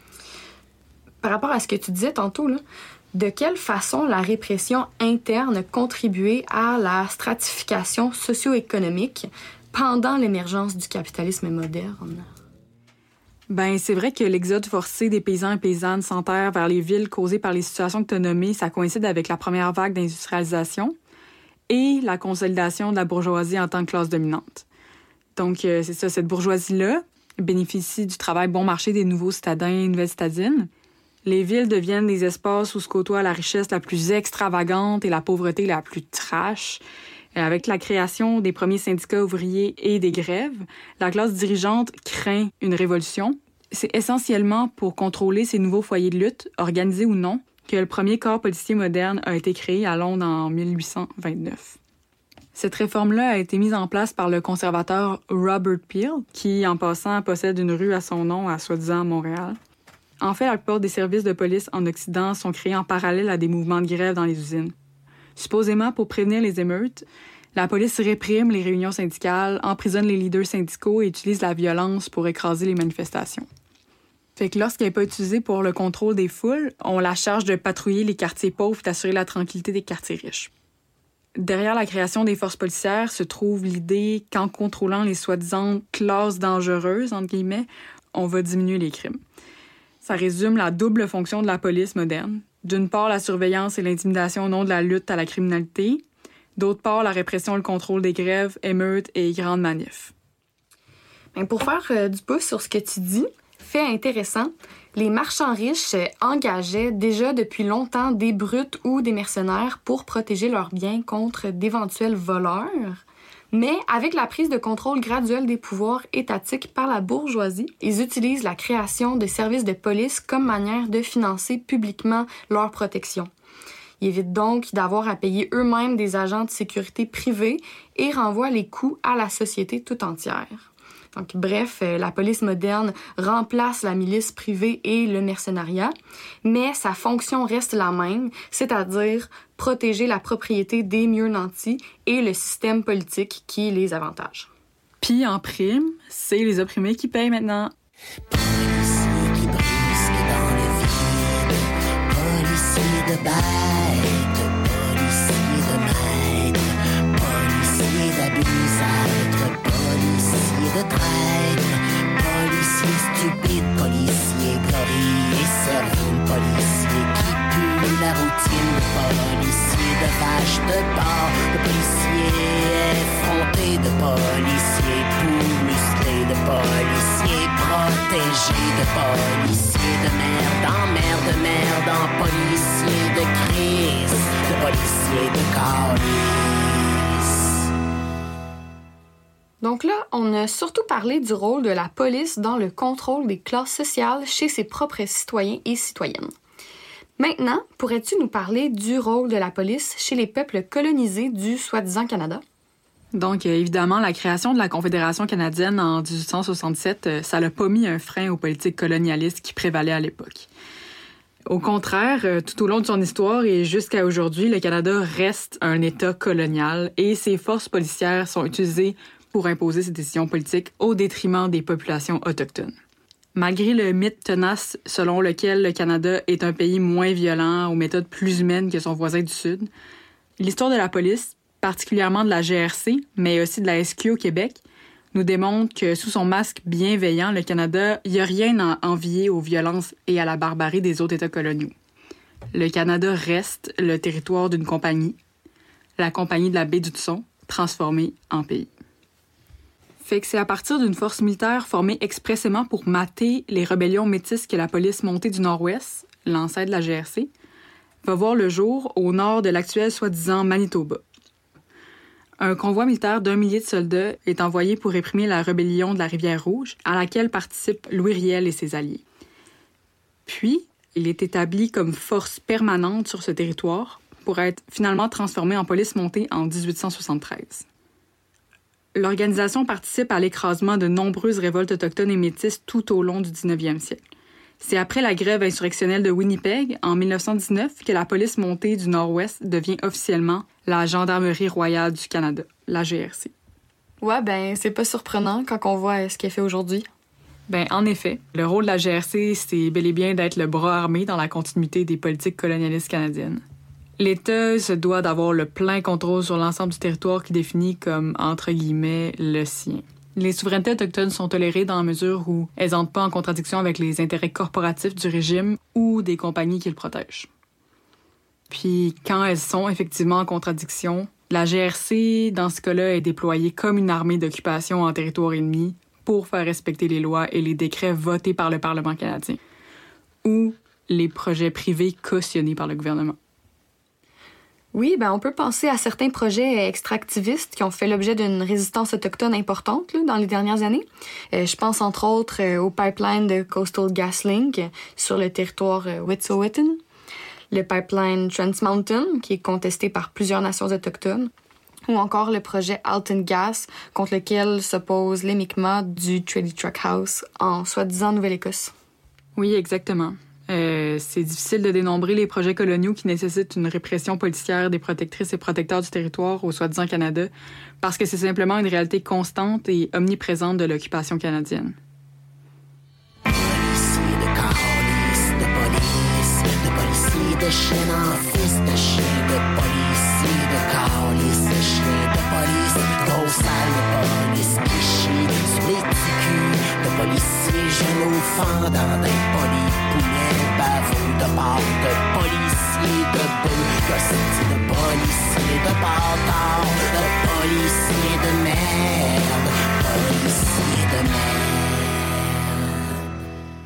Par rapport à ce que tu disais tantôt, là, de quelle façon la répression interne contribuait à la stratification socio-économique pendant l'émergence du capitalisme moderne? C'est vrai que l'exode forcé des paysans et paysannes sans terre vers les villes causé par les situations que tu as nommées, ça coïncide avec la première vague d'industrialisation et la consolidation de la bourgeoisie en tant que classe dominante. Donc, c'est ça, cette bourgeoisie-là bénéficie du travail bon marché des nouveaux citadins et nouvelles citadines. Les villes deviennent des espaces où se côtoie la richesse la plus extravagante et la pauvreté la plus trash. Avec la création des premiers syndicats ouvriers et des grèves, la classe dirigeante craint une révolution. C'est essentiellement pour contrôler ces nouveaux foyers de lutte, organisés ou non, que le premier corps policier moderne a été créé à Londres en 1829. Cette réforme-là a été mise en place par le conservateur Robert Peel, qui, en passant, possède une rue à son nom à soi-disant Montréal. En fait, la plupart des services de police en Occident sont créés en parallèle à des mouvements de grève dans les usines. Supposément, pour prévenir les émeutes, la police réprime les réunions syndicales, emprisonne les leaders syndicaux et utilise la violence pour écraser les manifestations. Fait que lorsqu'elle n'est pas utilisée pour le contrôle des foules, on la charge de patrouiller les quartiers pauvres et d'assurer la tranquillité des quartiers riches. Derrière la création des forces policières se trouve l'idée qu'en contrôlant les soi-disant classes dangereuses, entre guillemets, on va diminuer les crimes. Ça résume la double fonction de la police moderne. D'une part, la surveillance et l'intimidation au nom de la lutte à la criminalité. D'autre part, la répression et le contrôle des grèves, émeutes et grandes manifs. Pour faire du pouce sur ce que tu dis, fait intéressant, les marchands riches engageaient déjà depuis longtemps des brutes ou des mercenaires pour protéger leurs biens contre d'éventuels voleurs. Mais avec la prise de contrôle graduelle des pouvoirs étatiques par la bourgeoisie, ils utilisent la création de services de police comme manière de financer publiquement leur protection. Ils évitent donc d'avoir à payer eux-mêmes des agents de sécurité privés et renvoient les coûts à la société tout entière. Donc, bref, la police moderne remplace la milice privée et le mercenariat, mais sa fonction reste la même, c'est-à-dire protéger la propriété des mieux nantis et le système politique qui les avantage. Puis, en prime, c'est les opprimés qui payent maintenant. Policiers qui brisquent dans le vide, policiers de bêtes, policiers de maîtres, policiers d'abusâtres, policiers de traîtres, policiers stupides, policiers glorieux et serviles, policiers qui puent la routine, policiers de vaches de porc, de policiers effrontés, de policiers poules musclés, de policiers protégés, de policiers de merde en policiers de crise, de policiers de calice. Donc là, on a surtout parlé du rôle de la police dans le contrôle des classes sociales chez ses propres citoyens et citoyennes. Maintenant, pourrais-tu nous parler du rôle de la police chez les peuples colonisés du soi-disant Canada? Donc, évidemment, la création de la Confédération canadienne en 1867, ça n'a pas mis un frein aux politiques colonialistes qui prévalaient à l'époque. Au contraire, tout au long de son histoire et jusqu'à aujourd'hui, le Canada reste un État colonial et ses forces policières sont utilisées pour imposer ses décisions politiques au détriment des populations autochtones. Malgré le mythe tenace selon lequel le Canada est un pays moins violent, aux méthodes plus humaines que son voisin du Sud, l'histoire de la police, particulièrement de la GRC, mais aussi de la SQ au Québec, nous démontre que sous son masque bienveillant, le Canada, il n'y a rien à envier aux violences et à la barbarie des autres États coloniaux. Le Canada reste le territoire d'une compagnie, la compagnie de la baie d'Hudson, transformée en pays. Fait que c'est à partir d'une force militaire formée expressément pour mater les rébellions métisses que la police montée du Nord-Ouest, l'ancêtre de la GRC, va voir le jour au nord de l'actuel soi-disant Manitoba. Un convoi militaire d'1 millier de soldats est envoyé pour réprimer la rébellion de la Rivière-Rouge, à laquelle participent Louis Riel et ses alliés. Puis, il est établi comme force permanente sur ce territoire pour être finalement transformé en police montée en 1873. L'organisation participe à l'écrasement de nombreuses révoltes autochtones et métisses tout au long du 19e siècle. C'est après la grève insurrectionnelle de Winnipeg, en 1919, que la police montée du Nord-Ouest devient officiellement la Gendarmerie royale du Canada, la GRC. Ouais, ben c'est pas surprenant quand on voit ce qu'elle fait aujourd'hui. Ben, en effet, le rôle de la GRC, c'est bel et bien d'être le bras armé dans la continuité des politiques colonialistes canadiennes. L'État se doit d'avoir le plein contrôle sur l'ensemble du territoire qu'il définit comme, entre guillemets, le sien. Les souverainetés autochtones sont tolérées dans la mesure où elles n'entrent pas en contradiction avec les intérêts corporatifs du régime ou des compagnies qui le protègent. Puis, quand elles sont effectivement en contradiction, la GRC, dans ce cas-là, est déployée comme une armée d'occupation en territoire ennemi pour faire respecter les lois et les décrets votés par le Parlement canadien ou les projets privés cautionnés par le gouvernement. Oui, ben on peut penser à certains projets extractivistes qui ont fait l'objet d'une résistance autochtone importante là, dans les dernières années. Je pense entre autres au pipeline de Coastal GasLink sur le territoire Wet'suwet'en, le pipeline Trans Mountain qui est contesté par plusieurs nations autochtones, ou encore le projet Alton Gas contre lequel s'oppose les Mi'kmaq du Treaty Track House en soi-disant Nouvelle-Écosse. Oui, exactement. C'est difficile de dénombrer les projets coloniaux qui nécessitent une répression policière des protectrices et protecteurs du territoire au soi-disant Canada, parce que c'est simplement une réalité constante et omniprésente de l'occupation canadienne. Policiers de calice, de police, de policiers de chien en fils de chien, de policiers de calice, de chien de police, gros sale de police qui chie sur les petits culs, de policiers genoux fendant des polis poulets. De part de policiers de bœufs, de policiers de bâtards, de policiers de merde, policiers de merde.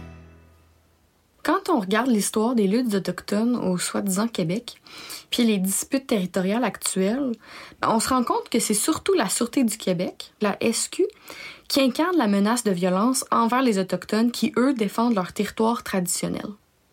Quand on regarde l'histoire des luttes autochtones au soi-disant Québec, puis les disputes territoriales actuelles, on se rend compte que c'est surtout la Sûreté du Québec, la SQ, qui incarne la menace de violence envers les Autochtones qui, eux, défendent leur territoire traditionnel.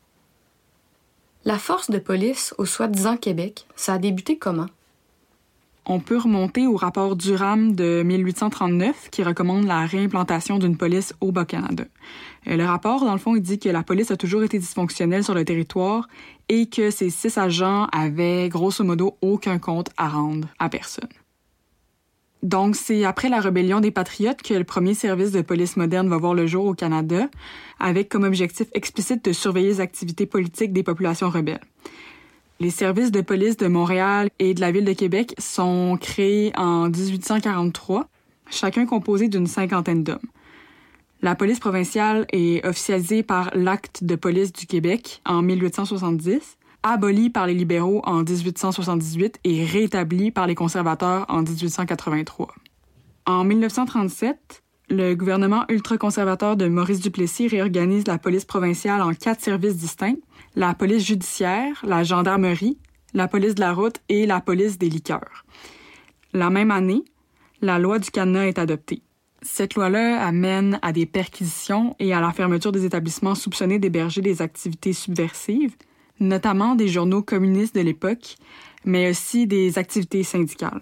La force de police au soi-disant Québec, ça a débuté comment? On peut remonter au rapport Durham de 1839 qui recommande la réimplantation d'une police au Bas-Canada. Le rapport, dans le fond, il dit que la police a toujours été dysfonctionnelle sur le territoire et que ses 6 agents avaient, grosso modo, aucun compte à rendre à personne. Donc, c'est après la rébellion des Patriotes que le premier service de police moderne va voir le jour au Canada, avec comme objectif explicite de surveiller les activités politiques des populations rebelles. Les services de police de Montréal et de la Ville de Québec sont créés en 1843, chacun composé d'une 50aine d'hommes. La police provinciale est officialisée par l'Acte de police du Québec en 1870, abolie par les libéraux en 1878 et rétablie par les conservateurs en 1883. En 1937, le gouvernement ultraconservateur de Maurice Duplessis réorganise la police provinciale en 4 services distincts, la police judiciaire, la gendarmerie, la police de la route et la police des liqueurs. La même année, la loi du cadenas est adoptée. Cette loi-là amène à des perquisitions et à la fermeture des établissements soupçonnés d'héberger des activités subversives, notamment des journaux communistes de l'époque, mais aussi des activités syndicales.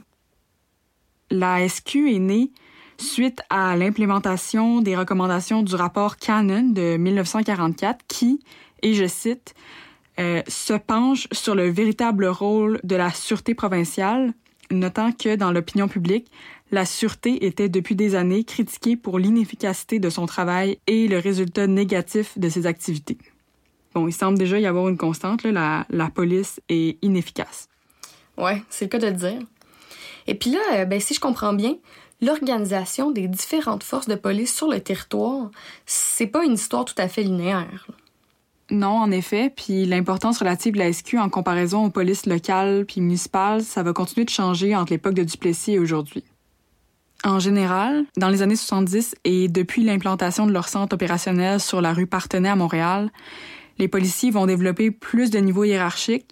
La SQ est née suite à l'implémentation des recommandations du rapport Cannon de 1944 qui, et je cite, se penche sur le véritable rôle de la sûreté provinciale, notant que dans l'opinion publique, la sûreté était depuis des années critiquée pour l'inefficacité de son travail et le résultat négatif de ses activités. Bon, il semble déjà y avoir une constante, là, la police est inefficace. Ouais, c'est le cas de le dire. Et puis là, si je comprends bien, l'organisation des différentes forces de police sur le territoire, c'est pas une histoire tout à fait linéaire. Non, en effet, puis l'importance relative de la SQ en comparaison aux polices locales puis municipales, ça va continuer de changer entre l'époque de Duplessis et aujourd'hui. En général, dans les années 70 et depuis l'implantation de leur centre opérationnel sur la rue Partenay à Montréal, les policiers vont développer plus de niveaux hiérarchiques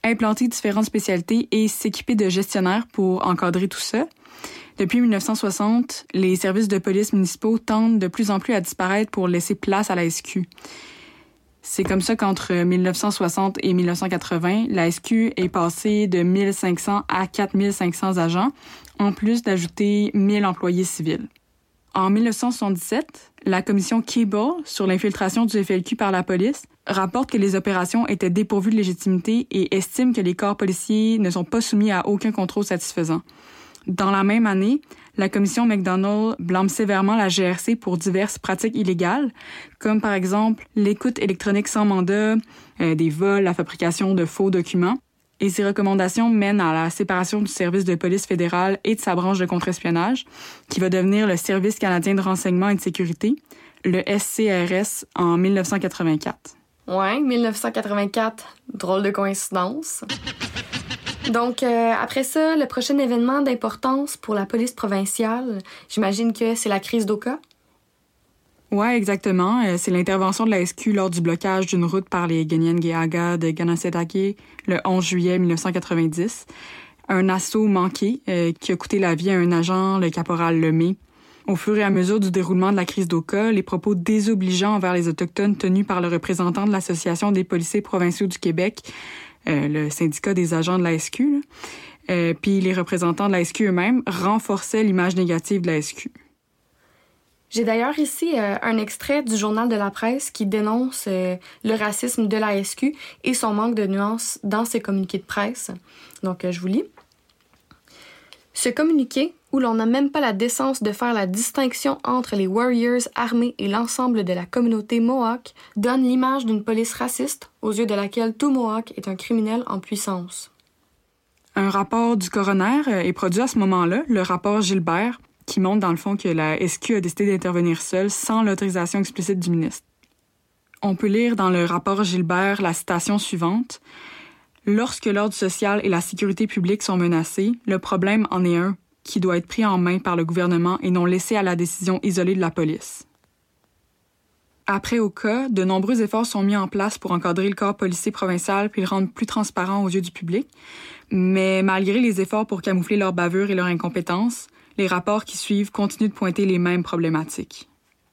implanter différentes spécialités et s'équiper de gestionnaires pour encadrer tout ça. Depuis 1960, les services de police municipaux tendent de plus en plus à disparaître pour laisser place à la SQ. C'est comme ça qu'entre 1960 et 1980, la SQ est passée de 1500 à 4500 agents, en plus d'ajouter 1000 employés civils. En 1977, la commission Cable sur l'infiltration du FLQ par la police rapporte que les opérations étaient dépourvues de légitimité et estime que les corps policiers ne sont pas soumis à aucun contrôle satisfaisant. Dans la même année, la commission McDonald blâme sévèrement la GRC pour diverses pratiques illégales, comme par exemple l'écoute électronique sans mandat, des vols, la fabrication de faux documents. Et ces recommandations mènent à la séparation du service de police fédérale et de sa branche de contre-espionnage, qui va devenir le Service canadien de renseignement et de sécurité, le SCRS, en 1984. Ouais, 1984, drôle de coïncidence. Donc, après ça, le prochain événement d'importance pour la police provinciale, j'imagine que c'est la crise d'Oka? Ouais, exactement. C'est l'intervention de la SQ lors du blocage d'une route par les Kanien'kehá:ka de Kanesatake le 11 juillet 1990. Un assaut manqué qui a coûté la vie à un agent, le caporal Lemay. Au fur et à mesure du déroulement de la crise d'Oka, les propos désobligeants envers les Autochtones tenus par le représentant de l'Association des policiers provinciaux du Québec, le syndicat des agents de la SQ, puis les représentants de la SQ eux-mêmes, renforçaient l'image négative de la SQ. J'ai d'ailleurs ici un extrait du Journal de la presse qui dénonce le racisme de la SQ et son manque de nuances dans ses communiqués de presse. Donc, je vous lis. Ce communiqué, où l'on n'a même pas la décence de faire la distinction entre les Warriors armés et l'ensemble de la communauté Mohawk, donne l'image d'une police raciste aux yeux de laquelle tout Mohawk est un criminel en puissance. Un rapport du coroner est produit à ce moment-là, le rapport Gilbert, qui montre dans le fond que la SQ a décidé d'intervenir seule sans l'autorisation explicite du ministre. On peut lire dans le rapport Gilbert la citation suivante. « Lorsque l'ordre social et la sécurité publique sont menacés, le problème en est un qui doit être pris en main par le gouvernement et non laissé à la décision isolée de la police. » Après Oka, de nombreux efforts sont mis en place pour encadrer le corps policier provincial puis le rendre plus transparent aux yeux du public. Mais malgré les efforts pour camoufler leur bavure et leur incompétence, les rapports qui suivent continuent de pointer les mêmes problématiques.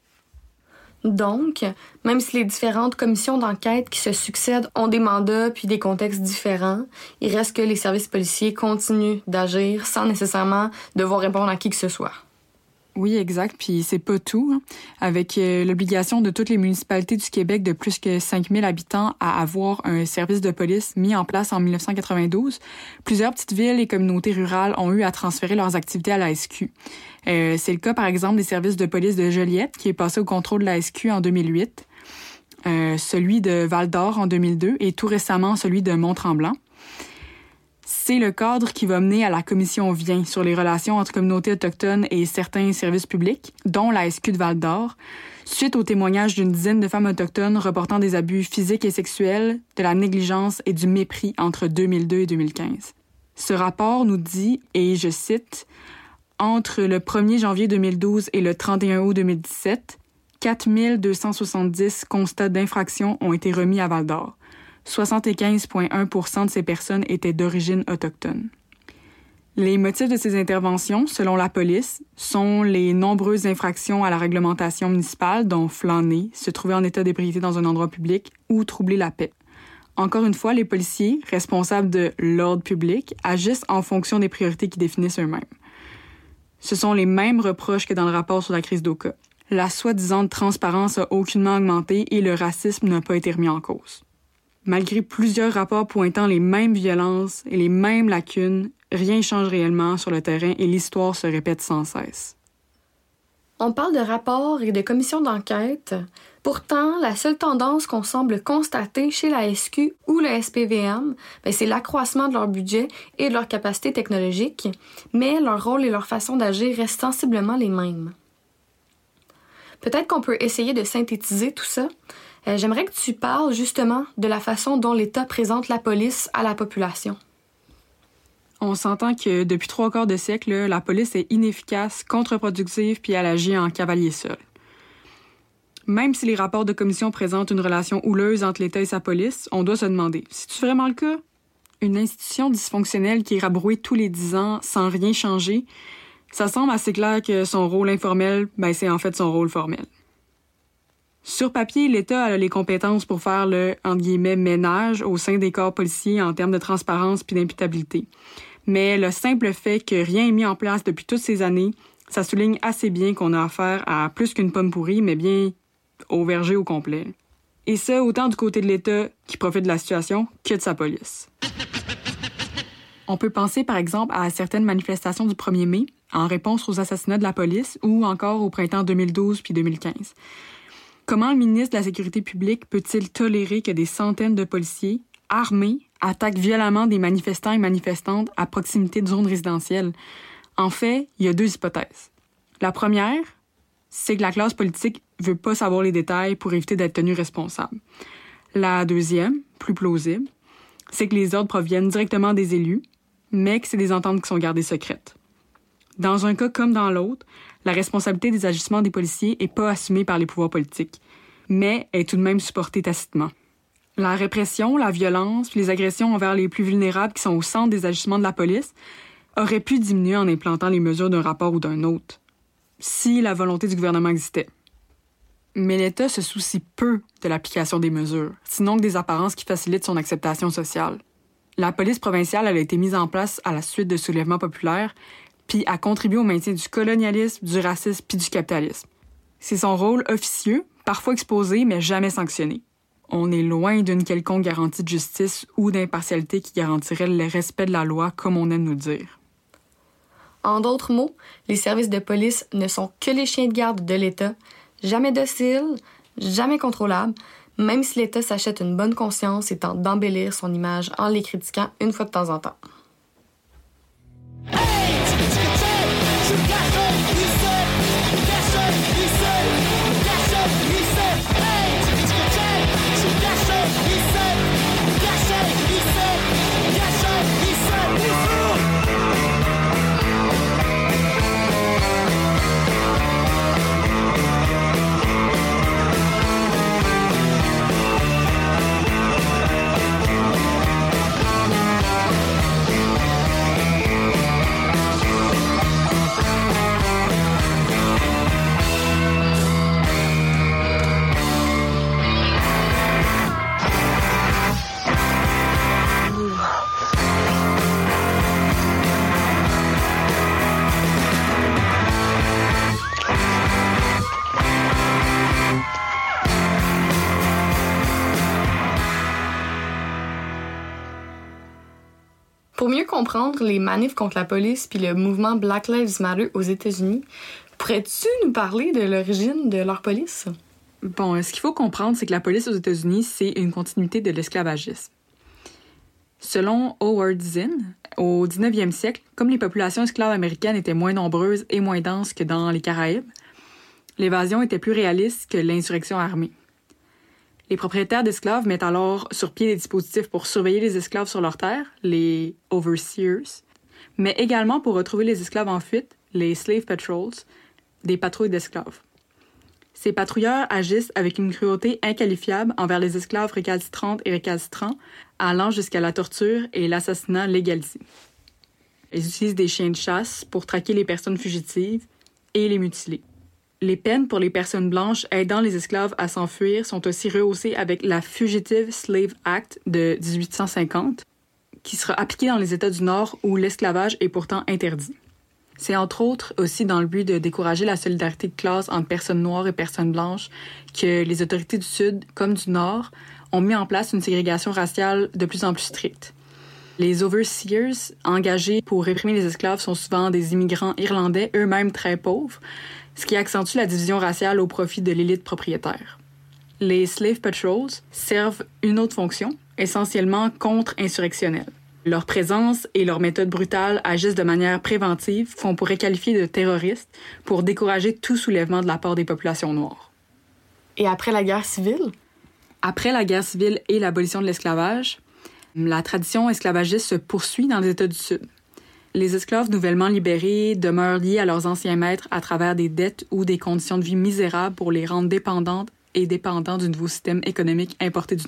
Donc, même si les différentes commissions d'enquête qui se succèdent ont des mandats puis des contextes différents, il reste que les services policiers continuent d'agir sans nécessairement devoir répondre à qui que ce soit. Oui, exact. Puis c'est pas tout. Hein. Avec l'obligation de toutes les municipalités du Québec de plus que 5000 habitants à avoir un service de police mis en place en 1992, plusieurs petites villes et communautés rurales ont eu à transférer leurs activités à la SQ. C'est le cas, par exemple, des services de police de Joliette, qui est passé au contrôle de la SQ en 2008, celui de Val-d'Or en 2002 et tout récemment celui de Mont-Tremblant. C'est le cadre qui va mener à la commission Vien sur les relations entre communautés autochtones et certains services publics, dont la SQ de Val-d'Or, suite au témoignage d'une dizaine de femmes autochtones reportant des abus physiques et sexuels, de la négligence et du mépris entre 2002 et 2015. Ce rapport nous dit, et je cite, « Entre le 1er janvier 2012 et le 31 août 2017, 4270 constats d'infraction ont été remis à Val-d'Or. 75,1% de ces personnes étaient d'origine autochtone. » Les motifs de ces interventions, selon la police, sont les nombreuses infractions à la réglementation municipale, dont flâner, se trouver en état d'ébriété dans un endroit public ou troubler la paix. Encore une fois, les policiers, responsables de l'ordre public, agissent en fonction des priorités qu'ils définissent eux-mêmes. Ce sont les mêmes reproches que dans le rapport sur la crise d'Oka. La soi-disant transparence a aucunement augmenté et le racisme n'a pas été remis en cause. Malgré plusieurs rapports pointant les mêmes violences et les mêmes lacunes, rien ne change réellement sur le terrain et l'histoire se répète sans cesse. On parle de rapports et de commissions d'enquête. Pourtant, la seule tendance qu'on semble constater chez la SQ ou le SPVM, c'est l'accroissement de leur budget et de leur capacité technologique, mais leur rôle et leur façon d'agir restent sensiblement les mêmes. Peut-être qu'on peut essayer de synthétiser tout ça. J'aimerais que tu parles justement de la façon dont l'État présente la police à la population. On s'entend que depuis 3/4 de siècle, la police est inefficace, contre-productive, puis elle agit en cavalier seul. Même si les rapports de commission présentent une relation houleuse entre l'État et sa police, on doit se demander, c'est-tu vraiment le cas? Une institution dysfonctionnelle qui est rabrouée tous les 10 ans sans rien changer, ça semble assez clair que son rôle informel, c'est en fait son rôle formel. Sur papier, l'État a les compétences pour faire le « ménage » au sein des corps policiers en termes de transparence puis d'imputabilité. Mais le simple fait que rien n'est mis en place depuis toutes ces années, ça souligne assez bien qu'on a affaire à plus qu'une pomme pourrie, mais bien au verger au complet. Et ça, autant du côté de l'État qui profite de la situation que de sa police. On peut penser par exemple à certaines manifestations du 1er mai en réponse aux assassinats de la police ou encore au printemps 2012 puis 2015. Comment le ministre de la Sécurité publique peut-il tolérer que des centaines de policiers armés attaquent violemment des manifestants et manifestantes à proximité de zones résidentielles? En fait, il y a 2 hypothèses. La première, c'est que la classe politique veut pas savoir les détails pour éviter d'être tenue responsable. La deuxième, plus plausible, c'est que les ordres proviennent directement des élus, mais que c'est des ententes qui sont gardées secrètes. Dans un cas comme dans l'autre, la responsabilité des agissements des policiers n'est pas assumée par les pouvoirs politiques, mais est tout de même supportée tacitement. La répression, la violence puis les agressions envers les plus vulnérables qui sont au centre des agissements de la police auraient pu diminuer en implantant les mesures d'un rapport ou d'un autre, si la volonté du gouvernement existait. Mais l'État se soucie peu de l'application des mesures, sinon que des apparences qui facilitent son acceptation sociale. La police provinciale a été mise en place à la suite de soulèvements populaires, puis a contribué au maintien du colonialisme, du racisme puis du capitalisme. C'est son rôle officieux, parfois exposé, mais jamais sanctionné. On est loin d'une quelconque garantie de justice ou d'impartialité qui garantirait le respect de la loi, comme on aime nous le dire. En d'autres mots, les services de police ne sont que les chiens de garde de l'État, jamais dociles, jamais contrôlables, même si l'État s'achète une bonne conscience et tente d'embellir son image en les critiquant une fois de temps en temps. Pour mieux comprendre les manifs contre la police puis le mouvement Black Lives Matter aux États-Unis, pourrais-tu nous parler de l'origine de leur police? Bon, ce qu'il faut comprendre, c'est que la police aux États-Unis, c'est une continuité de l'esclavagisme. Selon Howard Zinn, au 19e siècle, comme les populations esclaves américaines étaient moins nombreuses et moins denses que dans les Caraïbes, l'évasion était plus réaliste que l'insurrection armée. Les propriétaires d'esclaves mettent alors sur pied des dispositifs pour surveiller les esclaves sur leur terre, les overseers, mais également pour retrouver les esclaves en fuite, les slave patrols, des patrouilles d'esclaves. Ces patrouilleurs agissent avec une cruauté inqualifiable envers les esclaves récalcitrantes et récalcitrants, allant jusqu'à la torture et l'assassinat légalisé. Ils utilisent des chiens de chasse pour traquer les personnes fugitives et les mutiler. Les peines pour les personnes blanches aidant les esclaves à s'enfuir sont aussi rehaussées avec la Fugitive Slave Act de 1850, qui sera appliquée dans les États du Nord où l'esclavage est pourtant interdit. C'est entre autres aussi dans le but de décourager la solidarité de classe entre personnes noires et personnes blanches que les autorités du Sud comme du Nord ont mis en place une ségrégation raciale de plus en plus stricte. Les overseers engagés pour réprimer les esclaves sont souvent des immigrants irlandais, eux-mêmes très pauvres, ce qui accentue la division raciale au profit de l'élite propriétaire. Les slave patrols servent une autre fonction, essentiellement contre-insurrectionnelle. Leur présence et leurs méthodes brutales agissent de manière préventive, font pour qualifier de terroristes, pour décourager tout soulèvement de la part des populations noires. Et après la guerre civile? Après la guerre civile et l'abolition de l'esclavage, la tradition esclavagiste se poursuit dans les États du Sud. Les esclaves nouvellement libérés demeurent liés à leurs anciens maîtres à travers des dettes ou des conditions de vie misérables pour les rendre dépendantes et dépendants du nouveau système économique importé du Nord.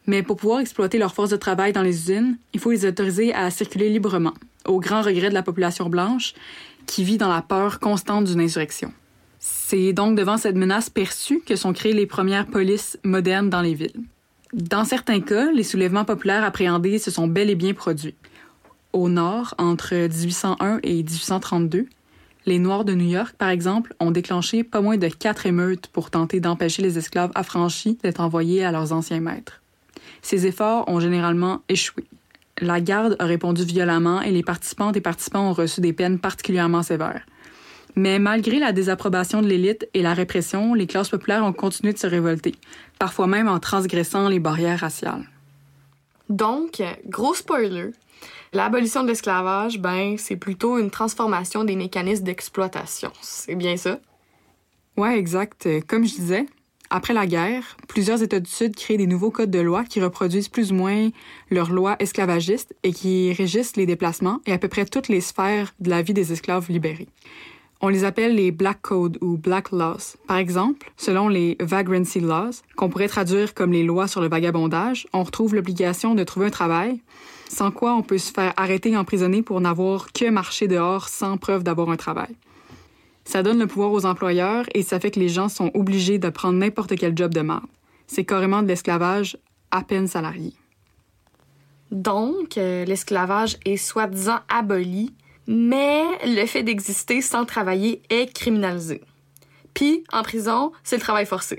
Mais pour pouvoir exploiter leur force de travail dans les usines, il faut les autoriser à circuler librement, au grand regret de la population blanche qui vit dans la peur constante d'une insurrection. C'est donc devant cette menace perçue que sont créées les premières polices modernes dans les villes. Dans certains cas, les soulèvements populaires appréhendés se sont bel et bien produits. Au nord, entre 1801 et 1832, les Noirs de New York, par exemple, ont déclenché pas moins de 4 émeutes pour tenter d'empêcher les esclaves affranchis d'être envoyés à leurs anciens maîtres. Ces efforts ont généralement échoué. La garde a répondu violemment et les participantes et participants ont reçu des peines particulièrement sévères. Mais malgré la désapprobation de l'élite et la répression, les classes populaires ont continué de se révolter, parfois même en transgressant les barrières raciales. Donc, gros spoiler, l'abolition de l'esclavage, c'est plutôt une transformation des mécanismes d'exploitation. C'est bien ça? Ouais, exact. Comme je disais, après la guerre, plusieurs États du Sud créent des nouveaux codes de loi qui reproduisent plus ou moins leurs lois esclavagistes et qui régissent les déplacements et à peu près toutes les sphères de la vie des esclaves libérés. On les appelle les Black Codes ou Black Laws. Par exemple, selon les Vagrancy Laws, qu'on pourrait traduire comme les lois sur le vagabondage, on retrouve l'obligation de trouver un travail, sans quoi on peut se faire arrêter et emprisonner pour n'avoir que marché dehors sans preuve d'avoir un travail. Ça donne le pouvoir aux employeurs et ça fait que les gens sont obligés de prendre n'importe quel job de merde. C'est carrément de l'esclavage à peine salarié. Donc, l'esclavage est soi-disant aboli, mais le fait d'exister sans travailler est criminalisé. Puis, en prison, c'est le travail forcé.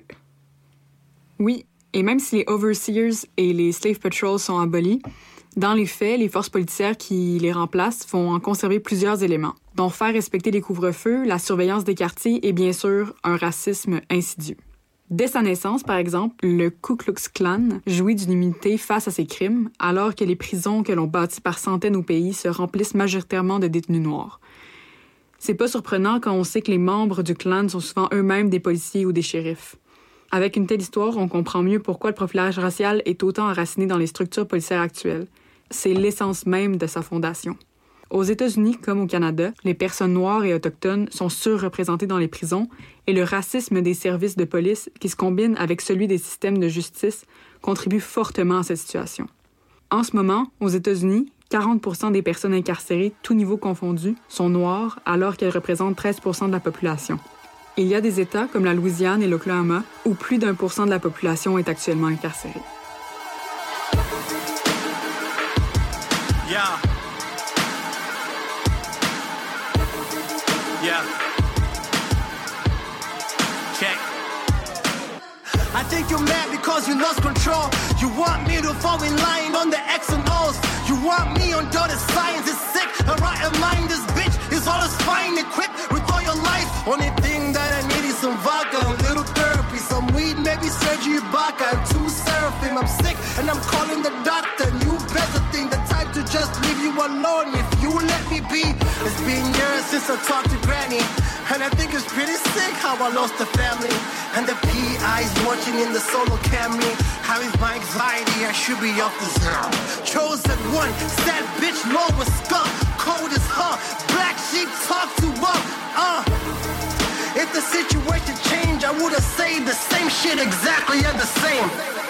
Oui, et même si les overseers et les slave patrols sont abolis, dans les faits, les forces policières qui les remplacent vont en conserver plusieurs éléments, dont faire respecter les couvre-feux, la surveillance des quartiers et bien sûr un racisme insidieux. Dès sa naissance, par exemple, le Ku Klux Klan jouit d'une immunité face à ces crimes, alors que les prisons que l'on bâtit par centaines au pays se remplissent majoritairement de détenus noirs. C'est pas surprenant quand on sait que les membres du Klan sont souvent eux-mêmes des policiers ou des shérifs. Avec une telle histoire, on comprend mieux pourquoi le profilage racial est autant enraciné dans les structures policières actuelles. C'est l'essence même de sa fondation. Aux États-Unis comme au Canada, les personnes noires et autochtones sont surreprésentées dans les prisons et le racisme des services de police, qui se combine avec celui des systèmes de justice, contribue fortement à cette situation. En ce moment, aux États-Unis, 40% des personnes incarcérées, tous niveaux confondus, sont noires, alors qu'elles représentent 13% de la population. Il y a des États comme la Louisiane et l'Oklahoma où plus d'1% de la population est actuellement incarcérée. Yeah. Yeah. Check. I think you're mad because you lost control. You want me to fall in line on the X and O's. You want me on dotted science. It's sick. A right of mind, this bitch is all as fine equipped with all your life. Only thing that I need is some vodka, a little therapy, some weed, maybe Sergi Ibaka, and 2 seraphim. I'm sick and I'm calling the doctor. You better think the type to just leave you alone if you let me be. It's been years since I talked to Granny, and I think it's pretty sick how I lost the family. And the PI's watching in the solo cam me. Having my anxiety, I should be off the zone. Chosen one, sad bitch, low with skull. Cold as her, black sheep talk to up. If the situation changed, I would have said the same shit exactly and the same.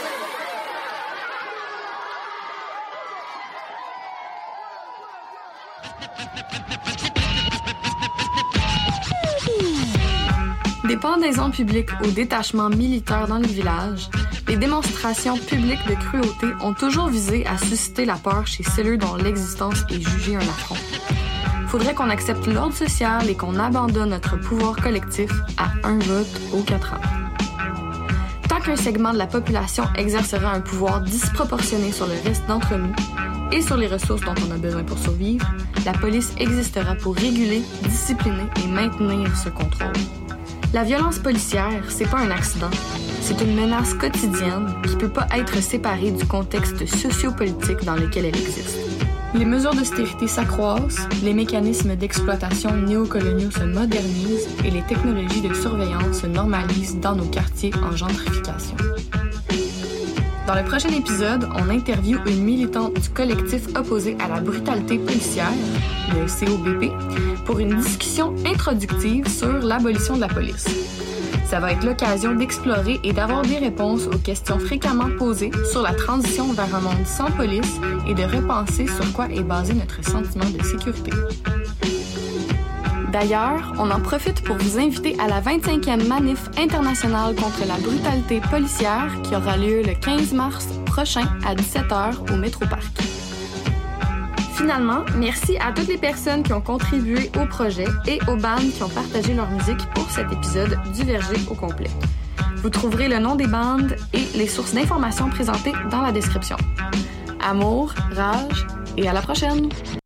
Des pendaisons publiques au détachement militaire dans les villages, les démonstrations publiques de cruauté ont toujours visé à susciter la peur chez ceux dont l'existence est jugée un affront. Faudrait qu'on accepte l'ordre social et qu'on abandonne notre pouvoir collectif à un vote aux 4 ans. Tant qu'un segment de la population exercera un pouvoir disproportionné sur le reste d'entre nous et sur les ressources dont on a besoin pour survivre, la police existera pour réguler, discipliner et maintenir ce contrôle. La violence policière, c'est pas un accident. C'est une menace quotidienne qui peut pas être séparée du contexte sociopolitique dans lequel elle existe. Les mesures d'austérité s'accroissent, les mécanismes d'exploitation néocoloniaux se modernisent et les technologies de surveillance se normalisent dans nos quartiers en gentrification. Dans le prochain épisode, on interviewe une militante du collectif opposé à la brutalité policière, le COBP, pour une discussion introductive sur l'abolition de la police. Ça va être l'occasion d'explorer et d'avoir des réponses aux questions fréquemment posées sur la transition vers un monde sans police et de repenser sur quoi est basé notre sentiment de sécurité. D'ailleurs, on en profite pour vous inviter à la 25e Manif internationale contre la brutalité policière qui aura lieu le 15 mars prochain à 17h au Métroparc. Finalement, merci à toutes les personnes qui ont contribué au projet et aux bandes qui ont partagé leur musique pour cet épisode du Verger au complet. Vous trouverez le nom des bandes et les sources d'informations présentées dans la description. Amour, rage et à la prochaine!